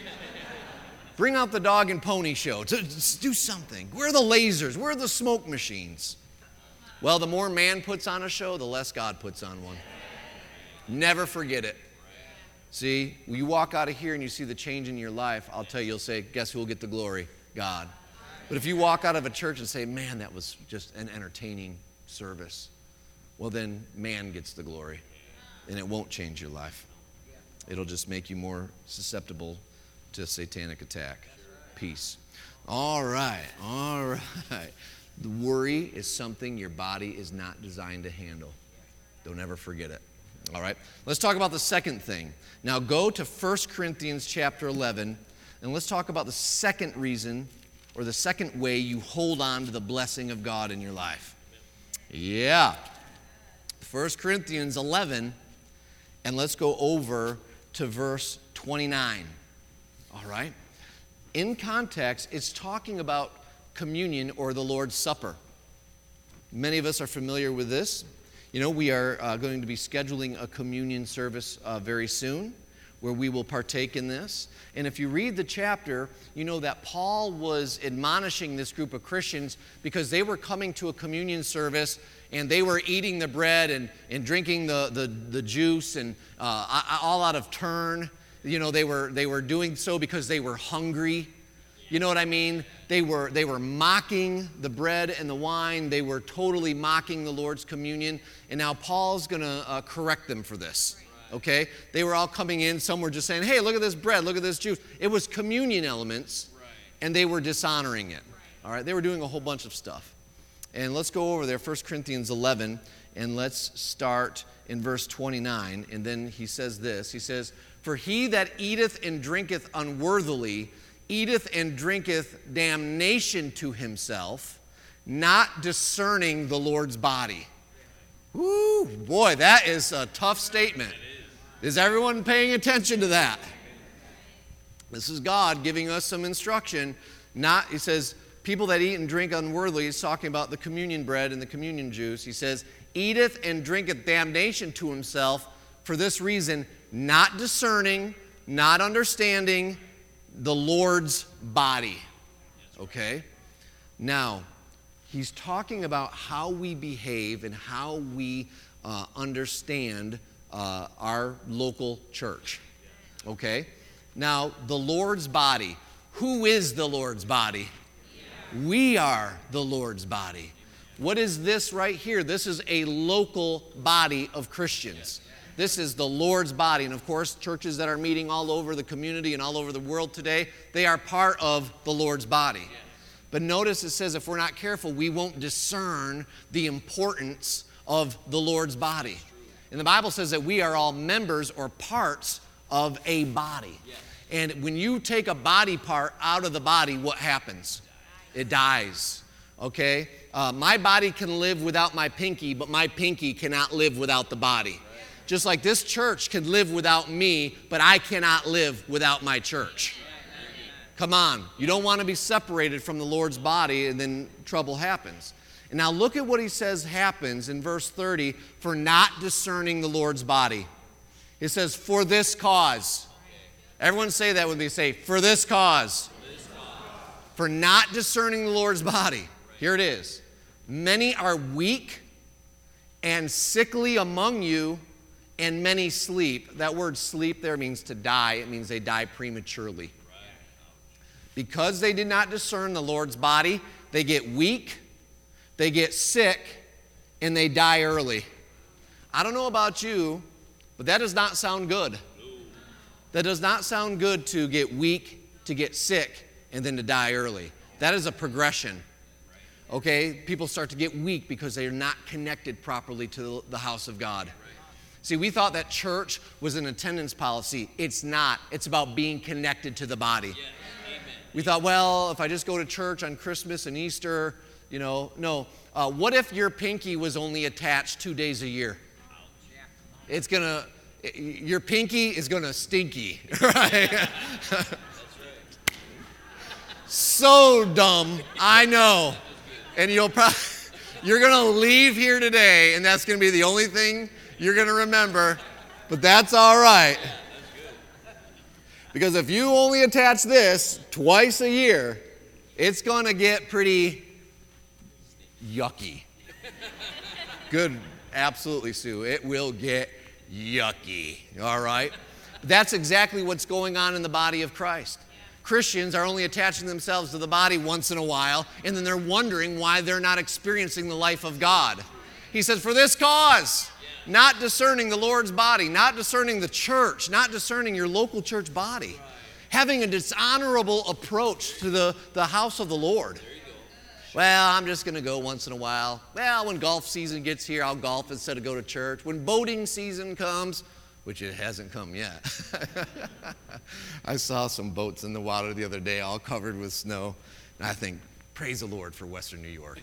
Bring out the dog and pony show. Just do something. Where are the lasers? Where are the smoke machines? Well, the more man puts on a show, the less God puts on one. Never forget it. See, when you walk out of here and you see the change in your life, I'll tell you, you'll say, guess who will get the glory? God. But if you walk out of a church and say, man, that was just an entertaining service, well, then man gets the glory. And it won't change your life. It'll just make you more susceptible to satanic attack. Peace. All right. The worry is something your body is not designed to handle. Don't ever forget it. All right. Let's talk about the second thing. Now go to 1 Corinthians chapter 11, and let's talk about the second reason or the second way you hold on to the blessing of God in your life. Yeah. 1 Corinthians 11, and let's go over to verse 29. All right? In context, it's talking about communion or the Lord's Supper. Many of us are familiar with this. You know, we are going to be scheduling a communion service very soon where we will partake in this. And if you read the chapter, you know that Paul was admonishing this group of Christians because they were coming to a communion service and they were eating the bread and drinking the juice and all out of turn. You know, they were doing so because they were hungry. You know what I mean? They were mocking the bread and the wine. They were totally mocking the Lord's communion. And now Paul's going to correct them for this. Okay? They were all coming in. Some were just saying, hey, look at this bread. Look at this juice. It was communion elements, and they were dishonoring it. All right? They were doing a whole bunch of stuff. And let's go over there, 1 Corinthians 11, and let's start in verse 29. And then he says this. He says, for he that eateth and drinketh unworthily eateth and drinketh damnation to himself, not discerning the Lord's body. Woo, boy, that is a tough statement. Is everyone paying attention to that? This is God giving us some instruction. He says, people that eat and drink unworthily, he's talking about the communion bread and the communion juice. He says, eateth and drinketh damnation to himself for this reason, not discerning, not understanding the Lord's body. Okay? Now, he's talking about how we behave and how we understand our local church. Okay? Now, the Lord's body. Who is the Lord's body? We are the Lord's body. What is this right here? This is a local body of Christians. This is the Lord's body. And of course, churches that are meeting all over the community and all over the world today, they are part of the Lord's body. But notice it says if we're not careful, we won't discern the importance of the Lord's body. And the Bible says that we are all members or parts of a body. And when you take a body part out of the body, what happens? It dies. Okay? My body can live without my pinky, but my pinky cannot live without the body. Just like this church can live without me, but I cannot live without my church. Come on. You don't want to be separated from the Lord's body, and then trouble happens. And now look at what he says happens in verse 30, for not discerning the Lord's body. It says, for this cause. Everyone say that with me. Say, for this cause. For not discerning the Lord's body. Here it is. Many are weak and sickly among you, and many sleep. That word sleep there means to die. It means they die prematurely. Because they did not discern the Lord's body, they get weak, they get sick, and they die early. I don't know about you, but that does not sound good. That does not sound good to get weak, to get sick, and then to die early. That is a progression. Okay? People start to get weak because they are not connected properly to the house of God. See, we thought that church was an attendance policy. It's not. It's about being connected to the body. We thought, well, if I just go to church on Christmas and Easter, no. What if your pinky was only attached 2 days a year? Your pinky is gonna stinky, right? So dumb, I know. And you're gonna leave here today, and that's gonna be the only thing you're going to remember, but that's all right. Because if you only attach this twice a year, it's going to get pretty yucky. Good, absolutely, Sue. It will get yucky, all right? That's exactly what's going on in the body of Christ. Christians are only attaching themselves to the body once in a while, and then they're wondering why they're not experiencing the life of God. He says, for this cause, not discerning the Lord's body, not discerning the church, not discerning your local church body, having a dishonorable approach to the house of the Lord. Well, I'm just going to go once in a while. Well, when golf season gets here, I'll golf instead of go to church. When boating season comes, which it hasn't come yet. I saw some boats in the water the other day all covered with snow, and I think, praise the Lord for Western New York.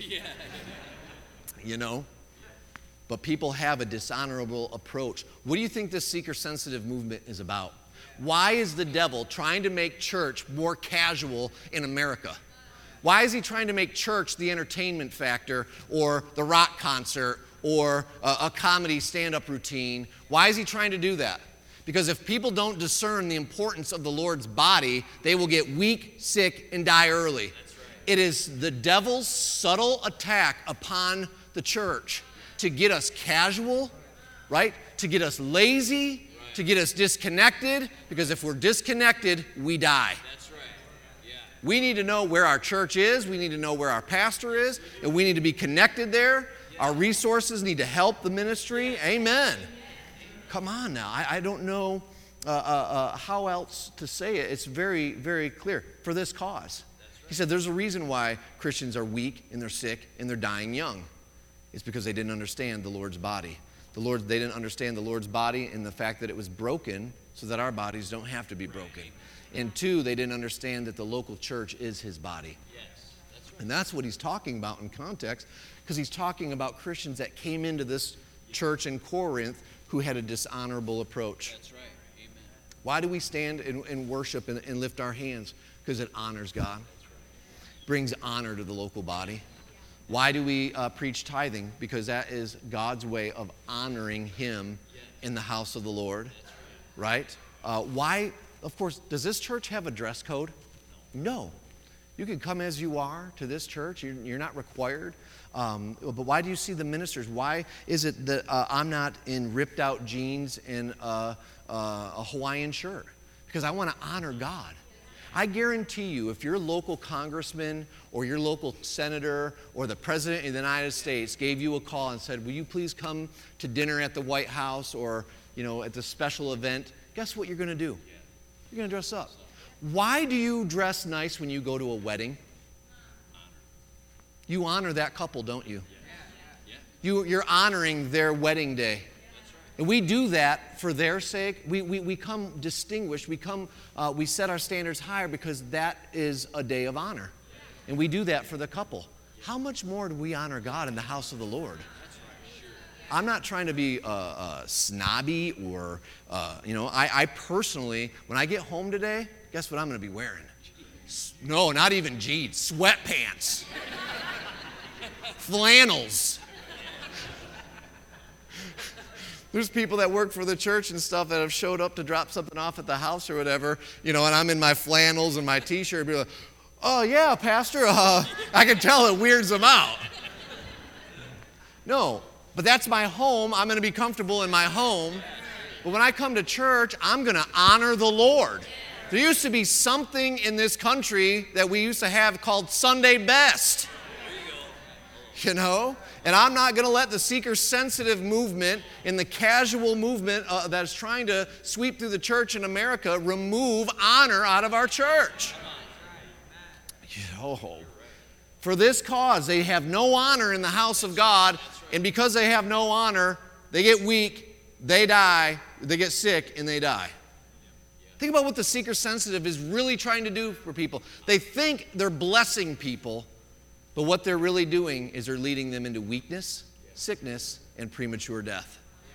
But people have a dishonorable approach. What do you think this seeker-sensitive movement is about? Why is the devil trying to make church more casual in America? Why is he trying to make church the entertainment factor or the rock concert or a comedy stand-up routine? Why is he trying to do that? Because if people don't discern the importance of the Lord's body, they will get weak, sick, and die early. That's right. It is the devil's subtle attack upon the church to get us casual, right? To get us lazy, to get us disconnected, because if we're disconnected, we die. That's right. Yeah. We need to know where our church is, we need to know where our pastor is, and we need to be connected there. Our resources need to help the ministry. Amen. Come on now. I don't know how else to say it. It's very, very clear. For this cause. He said there's a reason why Christians are weak and they're sick and they're dying young. It's because they didn't understand the Lord's body. They didn't understand the Lord's body and the fact that it was broken so that our bodies don't have to be broken. And two, they didn't understand that the local church is his body. And that's what he's talking about in context, because he's talking about Christians that came into this church in Corinth who had a dishonorable approach. That's right. Amen. Why do we stand and worship and lift our hands? Because it honors God. Brings honor to the local body. Why do we preach tithing? Because that is God's way of honoring him in the house of the Lord, right? Why, of course, does this church have a dress code? No. You can come as you are to this church. You're not required. But why do you see the ministers? Why is it that I'm not in ripped out jeans and a Hawaiian shirt? Because I want to honor God. I guarantee you, if your local congressman or your local senator or the president of the United States gave you a call and said, will you please come to dinner at the White House or, at the special event, guess what you're going to do? You're going to dress up. Why do you dress nice when you go to a wedding? You honor that couple, don't you? You're honoring their wedding day. And we do that for their sake. We come distinguished. We set our standards higher because that is a day of honor. And we do that for the couple. How much more do we honor God in the house of the Lord? I'm not trying to be snobby or, I personally, when I get home today, guess what I'm going to be wearing? No, not even jeans, sweatpants, flannels. There's people that work for the church and stuff that have showed up to drop something off at the house or whatever, and I'm in my flannels and my t-shirt, be like, oh yeah, Pastor, I can tell it weirds them out. No, but that's my home. I'm going to be comfortable in my home. But when I come to church, I'm going to honor the Lord. There used to be something in this country that we used to have called Sunday best. And I'm not going to let the seeker-sensitive movement and the casual movement that's trying to sweep through the church in America remove honor out of our church. For this cause, they have no honor in the house of God, and because they have no honor, they get weak, they die, they get sick, and they die. Think about what the seeker-sensitive is really trying to do for people. They think they're blessing people, but what they're really doing is they're leading them into weakness, sickness, and premature death.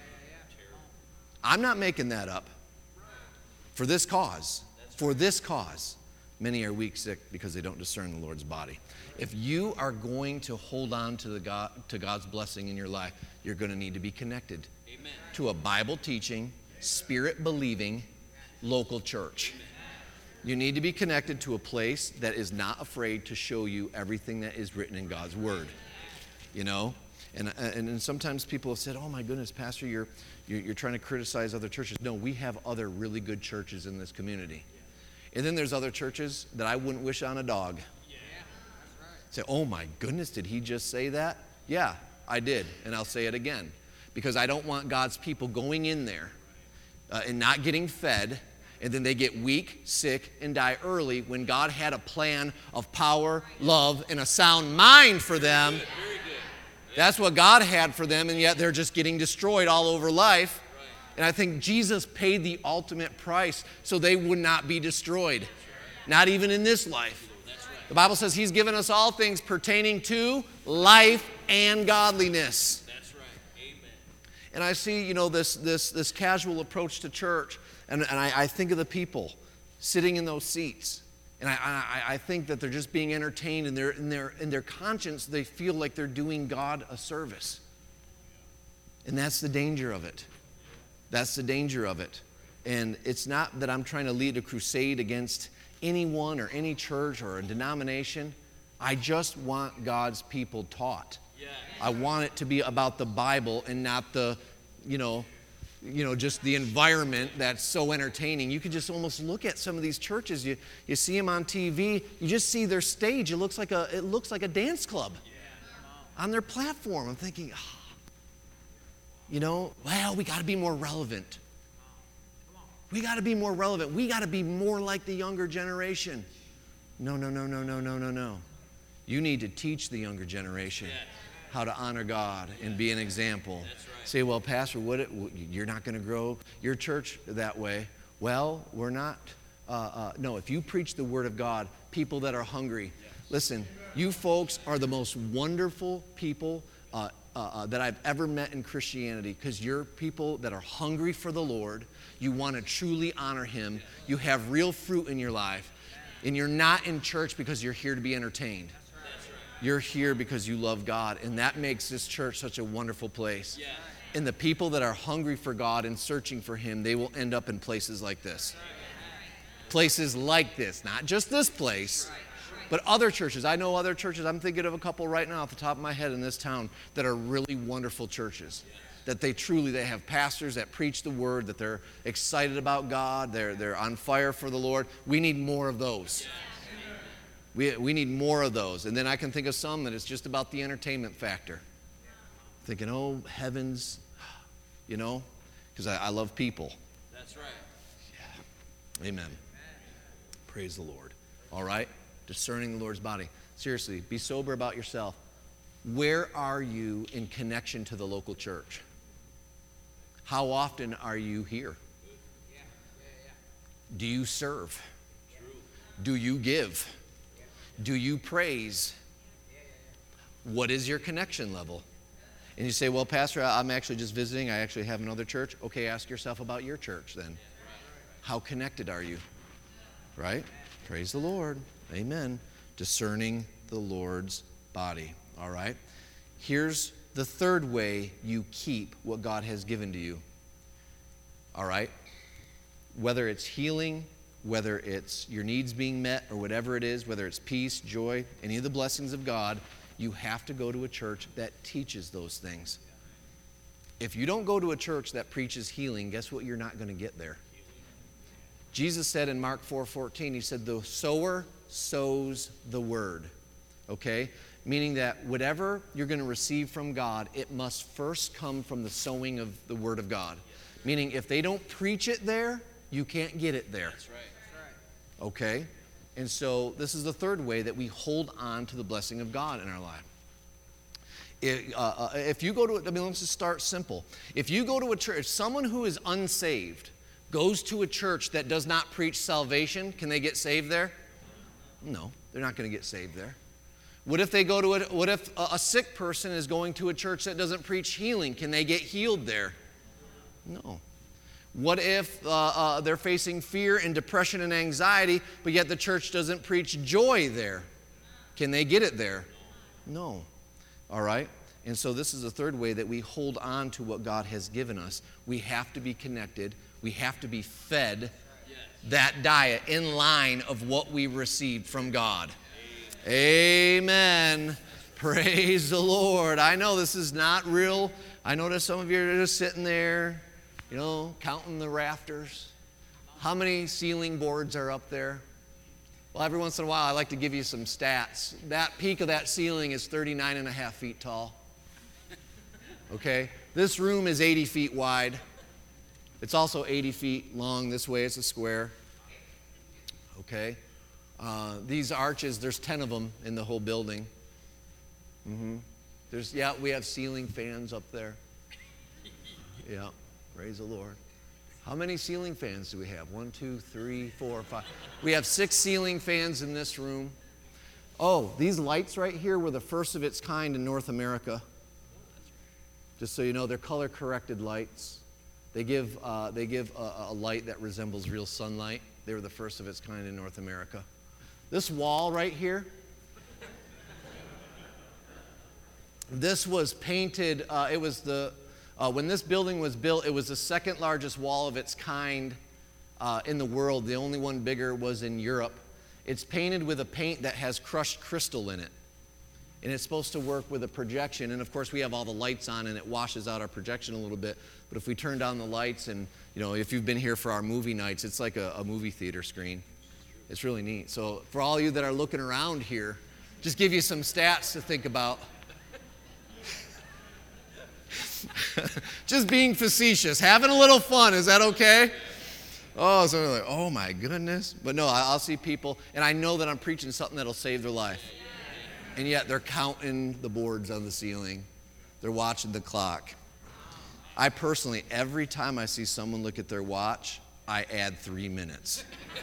I'm not making that up. For this cause, many are weak, sick, because they don't discern the Lord's body. If you are going to hold on to God's blessing in your life, you're going to need to be connected to a Bible-teaching, Spirit-believing, local church. You need to be connected to a place that is not afraid to show you everything that is written in God's Word. You know? And sometimes people have said, oh my goodness, Pastor, you're trying to criticize other churches. No, we have other really good churches in this community. And then there's other churches that I wouldn't wish on a dog. Say, oh my goodness, did he just say that? Yeah, I did, and I'll say it again. Because I don't want God's people going in there and not getting fed, and then they get weak, sick, and die early when God had a plan of power, love, and a sound mind for them. Very good. That's what God had for them, and yet they're just getting destroyed all over life. And I think Jesus paid the ultimate price so they would not be destroyed, not even in this life. The Bible says He's given us all things pertaining to life and godliness. That's right. Amen. And I see, this casual approach to church, and I think of the people sitting in those seats, and I think that they're just being entertained, and in their conscience they feel like they're doing God a service, and that's the danger of it. That's the danger of it. And it's not that I'm trying to lead a crusade against anyone or any church or a denomination. I just want God's people taught. I want it to be about the Bible and not the, just the environment that's so entertaining. You can just almost look at some of these churches. You see them on TV. You just see their stage. It looks like a dance club on their platform. I'm thinking, we got to be more relevant. We got to be more relevant. We got to be more like the younger generation. No. You need to teach the younger generation how to honor God and be an example. Say, well, Pastor, you're not going to grow your church that way. Well, we're not. No, if you preach the Word of God, people that are hungry, listen, you folks are the most wonderful people that I've ever met in Christianity, because you're people that are hungry for the Lord. You want to truly honor Him. You have real fruit in your life. And you're not in church because you're here to be entertained. You're here because you love God. And that makes this church such a wonderful place. And the people that are hungry for God and searching for Him, they will end up in places like this. Places like this. Not just this place, but other churches. I know other churches. I'm thinking of a couple right now off the top of my head in this town that are really wonderful churches. That they have pastors that preach the Word, that they're excited about God, they're on fire for the Lord. We need more of those. We need more of those. And then I can think of some that it's just about the entertainment factor. Thinking, oh, heavens, because I love people. That's right. Yeah. Amen. Praise the Lord. All right? Discerning the Lord's body. Seriously, be sober about yourself. Where are you in connection to the local church? How often are you here? Do you serve? Do you give? Do you praise? What is your connection level? And you say, well, Pastor, I'm actually just visiting. I actually have another church. Okay, ask yourself about your church then. How connected are you? Right? Praise the Lord. Amen. Discerning the Lord's body. All right? Here's the third way you keep what God has given to you. All right? Whether it's healing, whether it's your needs being met, or whatever it is, whether it's peace, joy, any of the blessings of God, you have to go to a church that teaches those things. If you don't go to a church that preaches healing, guess what you're not going to get there? Jesus said in Mark 4:14, He said, the sower sows the word. Okay? Meaning that whatever you're going to receive from God, it must first come from the sowing of the Word of God. Meaning if they don't preach it there, you can't get it there. That's right. Okay? And so this is the third way that we hold on to the blessing of God in our life. If you go to, let's just start simple. If you go to a church, if someone who is unsaved goes to a church that does not preach salvation, can they get saved there? No, they're not going to get saved there. What if a sick person is going to a church that doesn't preach healing? Can they get healed there? No. What if they're facing fear and depression and anxiety, but yet the church doesn't preach joy there? Can they get it there? No. All right? And so this is the third way that we hold on to what God has given us. We have to be connected. We have to be fed that diet in line of what we received from God. Amen. Praise the Lord. I know this is not real. I know that some of you are just sitting there, counting the rafters. How many ceiling boards are up there? Well, every once in a while, I like to give you some stats. That peak of that ceiling is 39 and a half feet tall. Okay? This room is 80 feet wide. It's also 80 feet long this way. It's a square. Okay? These arches, there's 10 of them in the whole building. We have ceiling fans up there. Yeah, praise the Lord. How many ceiling fans do we have? 1, 2, 3, 4, 5. We have 6 ceiling fans in this room. Oh, these lights right here were the first of its kind in North America. Just so you know, they're color-corrected lights. They give a light that resembles real sunlight. They were the first of its kind in North America. This wall right here, this was painted, when this building was built, it was the second largest wall of its kind in the world. The only one bigger was in Europe. It's painted with a paint that has crushed crystal in it. And it's supposed to work with a projection. And of course, we have all the lights on and it washes out our projection a little bit. But if we turn down the lights and, if you've been here for our movie nights, it's like a movie theater screen. It's really neat. So for all you that are looking around here, just give you some stats to think about. Just being facetious, having a little fun. Is that okay? Oh, so they're like, oh my goodness. But no, I'll see people, and I know that I'm preaching something that'll save their life. And yet they're counting the boards on the ceiling. They're watching the clock. I personally, every time I see someone look at their watch, I add 3 minutes.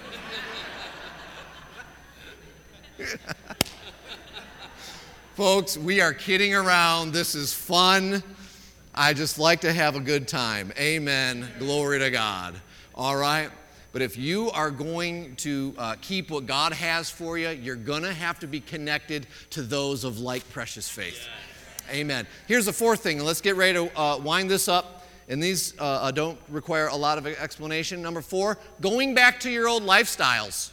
Folks, we are kidding around. This is fun. I just like to have a good time. Amen. Glory to God. All right? But if you are going to keep what God has for you, you're going to have to be connected to those of like precious faith. Amen. Here's the fourth thing, and let's get ready to wind this up. And these don't require a lot of explanation. Number 4, going back to your old lifestyles.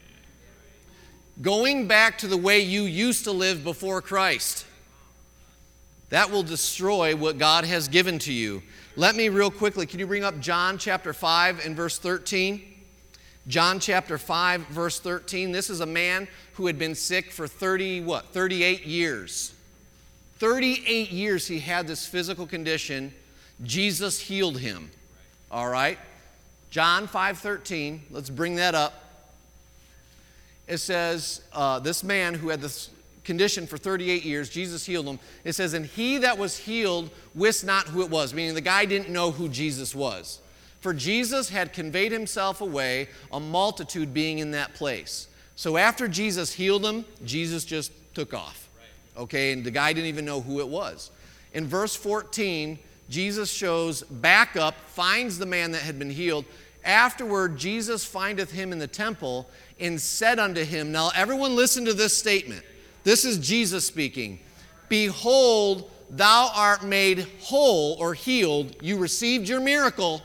Going back to the way you used to live before Christ. That will destroy what God has given to you. Let me real quickly, can you bring up John chapter 5 and verse 13? John chapter 5, verse 13. This is a man who had been sick for 38 years. 38 years he had this physical condition. Jesus healed him. All right? John 5:13. Let's bring that up. It says, this man who had this condition for 38 years, Jesus healed him. It says, and he that was healed wist not who it was, meaning the guy didn't know who Jesus was. For Jesus had conveyed himself away, a multitude being in that place. So after Jesus healed him, Jesus just took off. Okay, and the guy didn't even know who it was. In verse 14, Jesus shows back up, finds the man that had been healed. Afterward, Jesus findeth him in the temple and said unto him, now everyone listen to this statement. This is Jesus speaking. Behold, thou art made whole or healed. You received your miracle.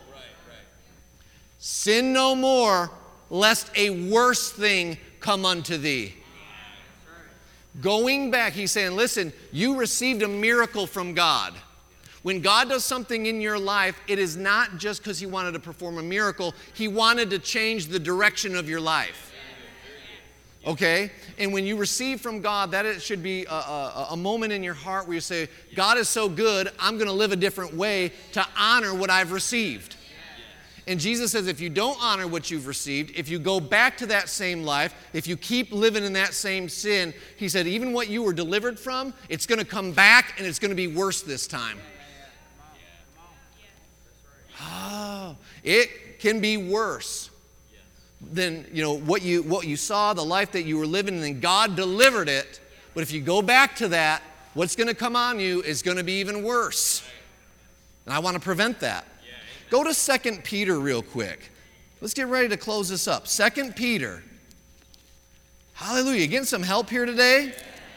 Sin no more, lest a worse thing come unto thee. Going back, he's saying, listen, you received a miracle from God. When God does something in your life, it is not just because he wanted to perform a miracle. He wanted to change the direction of your life. Okay? And when you receive from God, that it should be a moment in your heart where you say, God is so good, I'm going to live a different way to honor what I've received. And Jesus says if you don't honor what you've received, if you go back to that same life, if you keep living in that same sin, he said even what you were delivered from, it's going to come back and it's going to be worse this time. Oh, it can be worse than what you saw, the life that you were living, and then God delivered it. But if you go back to that, what's going to come on you is going to be even worse. And I want to prevent that. Go to 2 Peter real quick. Let's get ready to close this up. 2 Peter. Hallelujah. Getting some help here today?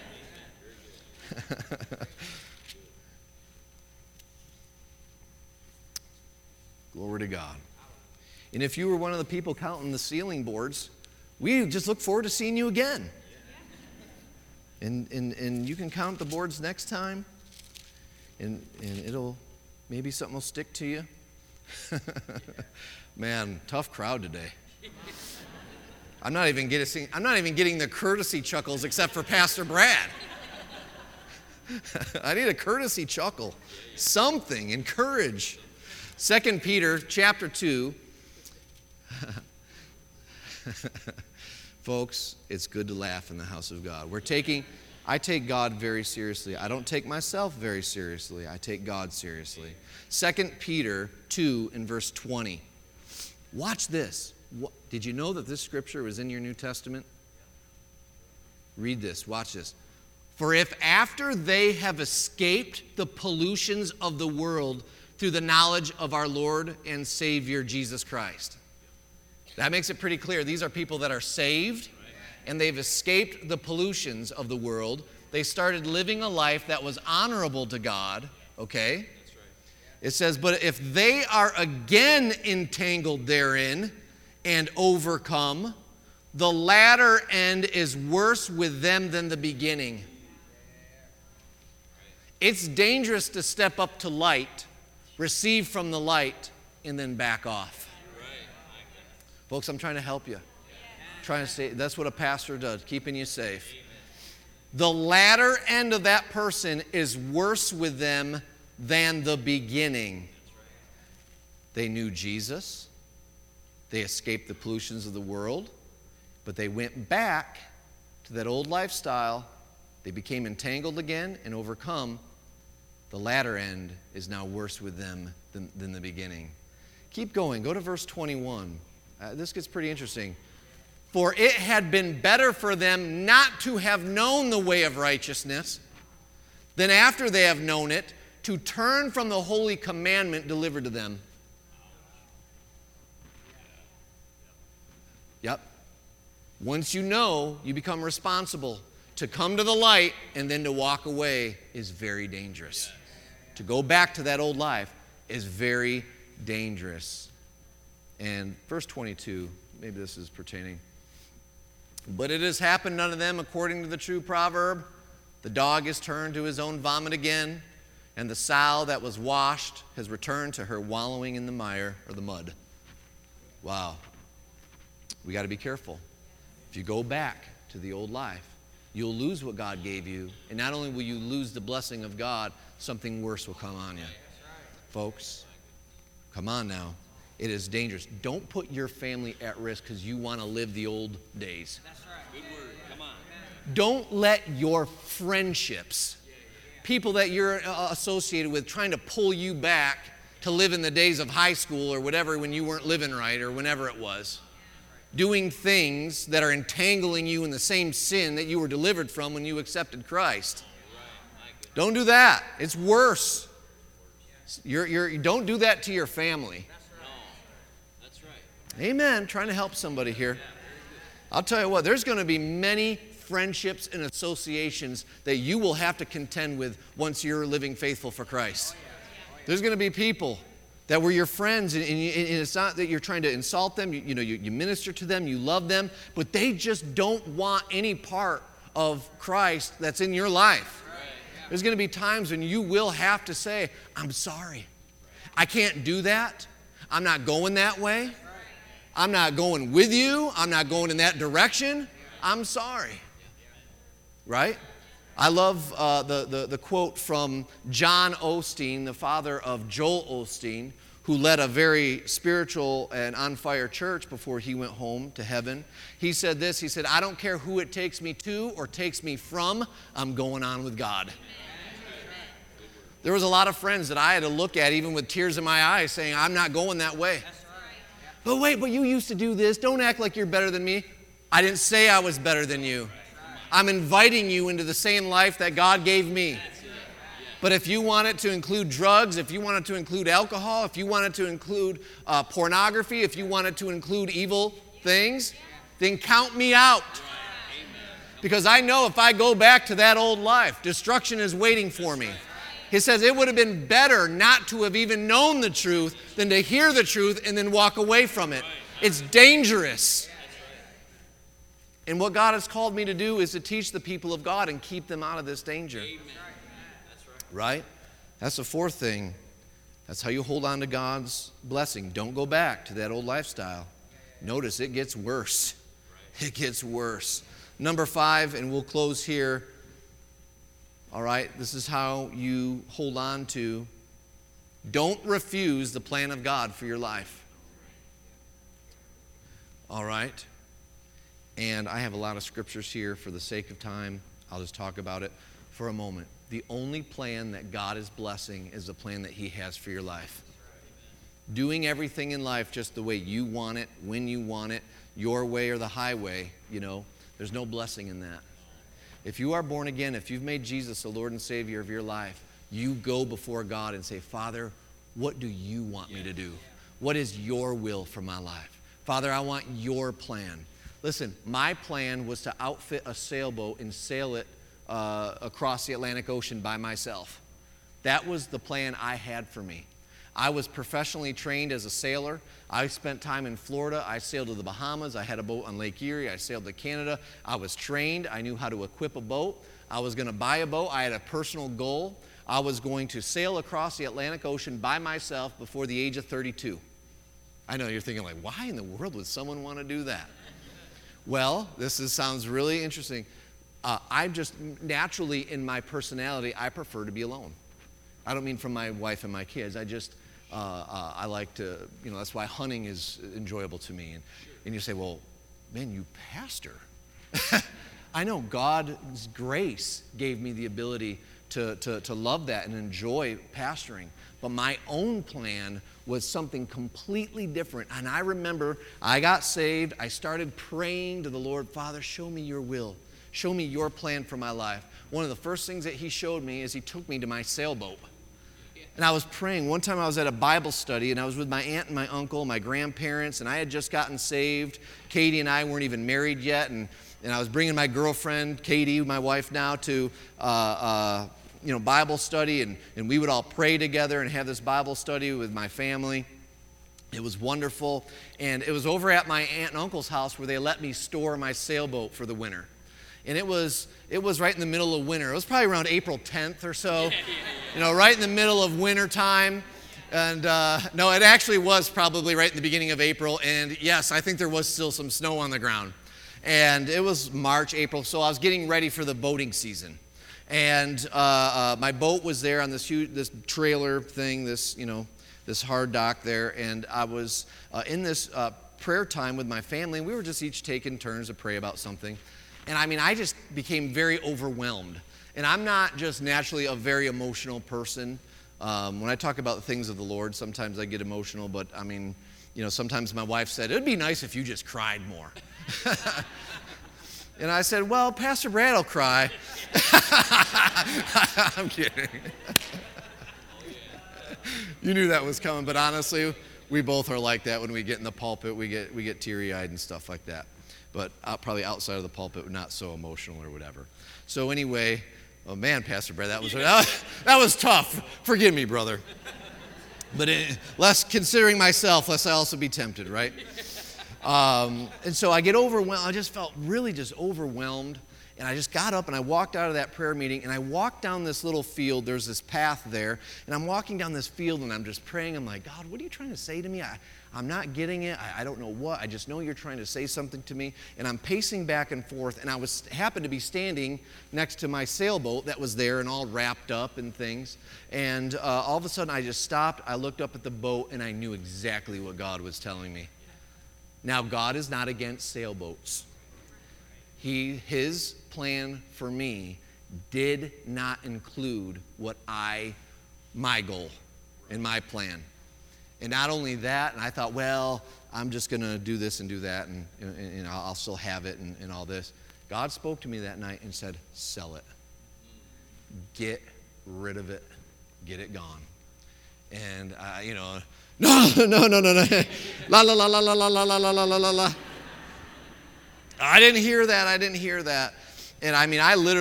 Glory to God. And if you were one of the people counting the ceiling boards, we just look forward to seeing you again. And you can count the boards next time, and maybe something will stick to you. Man, tough crowd today. I'm not even getting the courtesy chuckles except for Pastor Brad. I need a courtesy chuckle. Something, encourage. 2 Peter chapter 2. Folks, it's good to laugh in the house of God. I take God very seriously. I don't take myself very seriously. I take God seriously. 2 Peter 2 and verse 20. Watch this. Did you know that this scripture was in your New Testament? Read this. Watch this. For if after they have escaped the pollutions of the world through the knowledge of our Lord and Savior Jesus Christ. That makes it pretty clear. These are people that are saved, and they've escaped the pollutions of the world. They started living a life that was honorable to God, okay? That's right. It says, but if they are again entangled therein and overcome, the latter end is worse with them than the beginning. It's dangerous to step up to light, receive from the light, and then back off. Folks, I'm trying to help you. Trying to say that's what a pastor does, keeping you safe. The latter end of that person is worse with them than the beginning. They knew Jesus. They escaped the pollutions of the world, but they went back to that old lifestyle. They became entangled again and overcome. The latter end is now worse with them than the beginning. Keep going. Go to verse 21. This gets pretty interesting. For it had been better for them not to have known the way of righteousness than after they have known it to turn from the holy commandment delivered to them. Yep. Once you know, you become responsible. To come to the light and then to walk away is very dangerous. To go back to that old life is very dangerous. And verse 22, maybe this is pertaining. But it has happened unto them according to the true proverb. The dog is turned to his own vomit again, and the sow that was washed has returned to her wallowing in the mire or the mud. Wow. We got to be careful. If you go back to the old life, you'll lose what God gave you. And not only will you lose the blessing of God, something worse will come on you. Folks, come on now. It is dangerous. Don't put your family at risk because you want to live the old days. That's right. Good word. Come on. Don't let your friendships, people that you're associated with, trying to pull you back to live in the days of high school or whatever when you weren't living right or whenever it was. Doing things that are entangling you in the same sin that you were delivered from when you accepted Christ. Don't do that. It's worse. Don't do that to your family. Amen. Trying to help somebody here. I'll tell you what, there's going to be many friendships and associations that you will have to contend with once you're living faithful for Christ. There's going to be people that were your friends, and it's not that you're trying to insult them. You minister to them, you love them, but they just don't want any part of Christ that's in your life. There's going to be times when you will have to say, I'm sorry. I can't do that. I'm not going that way. I'm not going with you. I'm not going in that direction. I'm sorry. Right? I love the quote from John Osteen, the father of Joel Osteen, who led a very spiritual and on fire church before he went home to heaven. He said this, he said, I don't care who it takes me to or takes me from, I'm going on with God. There was a lot of friends that I had to look at, even with tears in my eyes, saying, I'm not going that way. But wait, but you used to do this. Don't act like you're better than me. I didn't say I was better than you. I'm inviting you into the same life that God gave me. But if you want it to include drugs, if you want it to include alcohol, if you want it to include pornography, if you want it to include evil things, then count me out. Because I know if I go back to that old life, destruction is waiting for me. He says it would have been better not to have even known the truth than to hear the truth and then walk away from it. It's dangerous. And what God has called me to do is to teach the people of God and keep them out of this danger. Right? That's the fourth thing. That's how you hold on to God's blessing. Don't go back to that old lifestyle. Notice it gets worse. It gets worse. Number 5, and we'll close here. All right, this is how you hold on to. Don't refuse the plan of God for your life. All right? And I have a lot of scriptures here for the sake of time. I'll just talk about it for a moment. The only plan that God is blessing is the plan that He has for your life. Doing everything in life just the way you want it, when you want it, your way or the highway, there's no blessing in that. If you are born again, if you've made Jesus the Lord and Savior of your life, you go before God and say, Father, what do you want me to do? What is your will for my life? Father, I want your plan. Listen, my plan was to outfit a sailboat and sail it across the Atlantic Ocean by myself. That was the plan I had for me. I was professionally trained as a sailor. I spent time in Florida. I sailed to the Bahamas. I had a boat on Lake Erie. I sailed to Canada. I was trained. I knew how to equip a boat. I was going to buy a boat. I had a personal goal. I was going to sail across the Atlantic Ocean by myself before the age of 32. I know you're thinking, like, why in the world would someone want to do that? Well, sounds really interesting. I just naturally, in my personality, I prefer to be alone. I don't mean from my wife and my kids. I like to, that's why hunting is enjoyable to me. And you say, well, man, you pastor. I know God's grace gave me the ability to love that and enjoy pastoring. But my own plan was something completely different. And I remember I got saved. I started praying to the Lord, Father, show me your will. Show me your plan for my life. One of the first things that He showed me is He took me to my sailboat. And I was praying. One time I was at a Bible study, and I was with my aunt and my uncle, my grandparents, and I had just gotten saved. Katie and I weren't even married yet, and I was bringing my girlfriend, Katie, my wife now, to Bible study, and we would all pray together and have this Bible study with my family. It was wonderful, and it was over at my aunt and uncle's house where they let me store my sailboat for the winter. And it was right in the middle of winter. It was probably around April 10th or so, right in the middle of winter time. And no, it actually was probably right in the beginning of April. And yes, I think there was still some snow on the ground. And it was March, April, so I was getting ready for the boating season. And my boat was there on this trailer thing, this hard dock there. And I was in this prayer time with my family, and we were just each taking turns to pray about something. And I just became very overwhelmed. And I'm not just naturally a very emotional person. When I talk about the things of the Lord, sometimes I get emotional, but sometimes my wife said, it'd be nice if you just cried more. And I said, well, Pastor Brad will cry. I'm kidding. You knew that was coming, but honestly, we both are like that when we get in the pulpit. We get teary-eyed and stuff like that. But probably outside of the pulpit, not so emotional or whatever. So anyway, oh man, Pastor Brad, that was tough. Forgive me, brother. But less considering myself, lest I also be tempted, right? And so I get overwhelmed. I just felt really just overwhelmed. And I just got up and I walked out of that prayer meeting, and I walked down this little field. There's this path there, and I'm walking down this field, and I'm just praying. I'm like, God, what are you trying to say to me? I'm not getting it. I don't know what. I just know you're trying to say something to me. And I'm pacing back and forth, and I happened to be standing next to my sailboat that was there and all wrapped up and things. And all of a sudden, I just stopped. I looked up at the boat, and I knew exactly what God was telling me. Now, God is not against sailboats. His plan for me did not include my goal and my plan. And not only that, and I thought, well, I'm just going to do this and do that, and I'll still have it and all this. God spoke to me that night and said, sell it. Get rid of it. Get it gone. And, no. La, la, la, la, la, la, la, la, la, la, la. I didn't hear that. And I mean,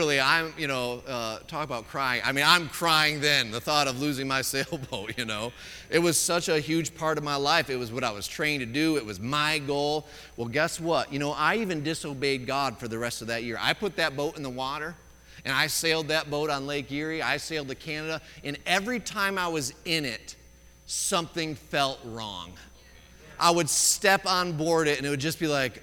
talk about crying. I mean, I'm crying then, the thought of losing my sailboat, It was such a huge part of my life. It was what I was trained to do. It was my goal. Well, guess what? I even disobeyed God for the rest of that year. I put that boat in the water, and I sailed that boat on Lake Erie. I sailed to Canada, and every time I was in it, something felt wrong. I would step on board it, and it would just be like,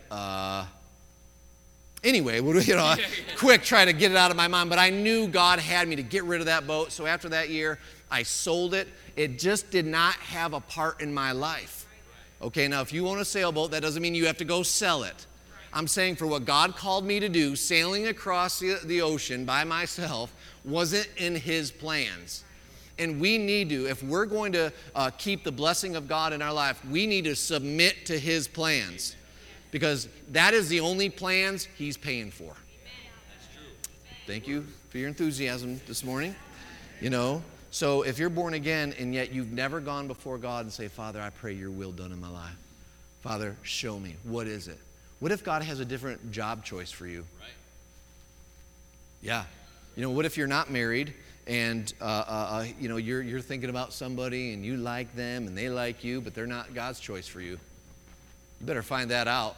Anyway, quick, try to get it out of my mind. But I knew God had me to get rid of that boat. So after that year, I sold it. It just did not have a part in my life. Okay, now if you own a sailboat, that doesn't mean you have to go sell it. I'm saying for what God called me to do, sailing across the ocean by myself wasn't in His plans. And we need to, if we're going to keep the blessing of God in our life, we need to submit to His plans. Because that is the only plans He's paying for. Thank you for your enthusiasm this morning. So if you're born again and yet you've never gone before God and say, Father, I pray your will done in my life. Father, show me. What is it? What if God has a different job choice for you? Yeah. What if you're not married and you're thinking about somebody and you like them and they like you, but they're not God's choice for you? You better find that out.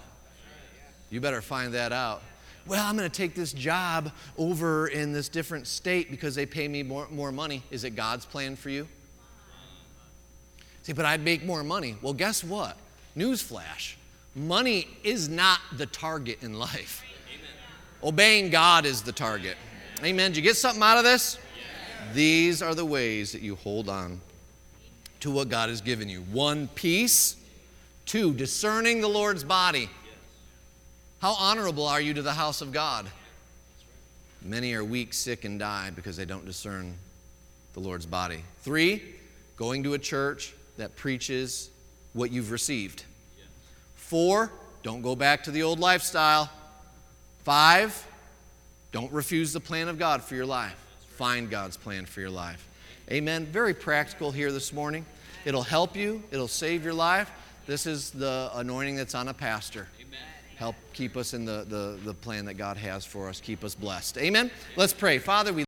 Well, I'm going to take this job over in this different state because they pay me more money. Is it God's plan for you? Say, but I'd make more money. Well, guess what? Newsflash. Money is not the target in life. Amen. Obeying God is the target. Amen. Did you get something out of this? Yeah. These are the ways that you hold on to what God has given you. 1, peace. 2, discerning the Lord's body. How honorable are you to the house of God? Many are weak, sick, and die because they don't discern the Lord's body. 3, going to a church that preaches what you've received. 4, don't go back to the old lifestyle. 5, don't refuse the plan of God for your life. Find God's plan for your life. Amen. Very practical here this morning. It'll help you. It'll save your life. This is the anointing that's on a pastor. Amen. Help keep us in the plan that God has for us. Keep us blessed. Amen. Let's pray. Father, we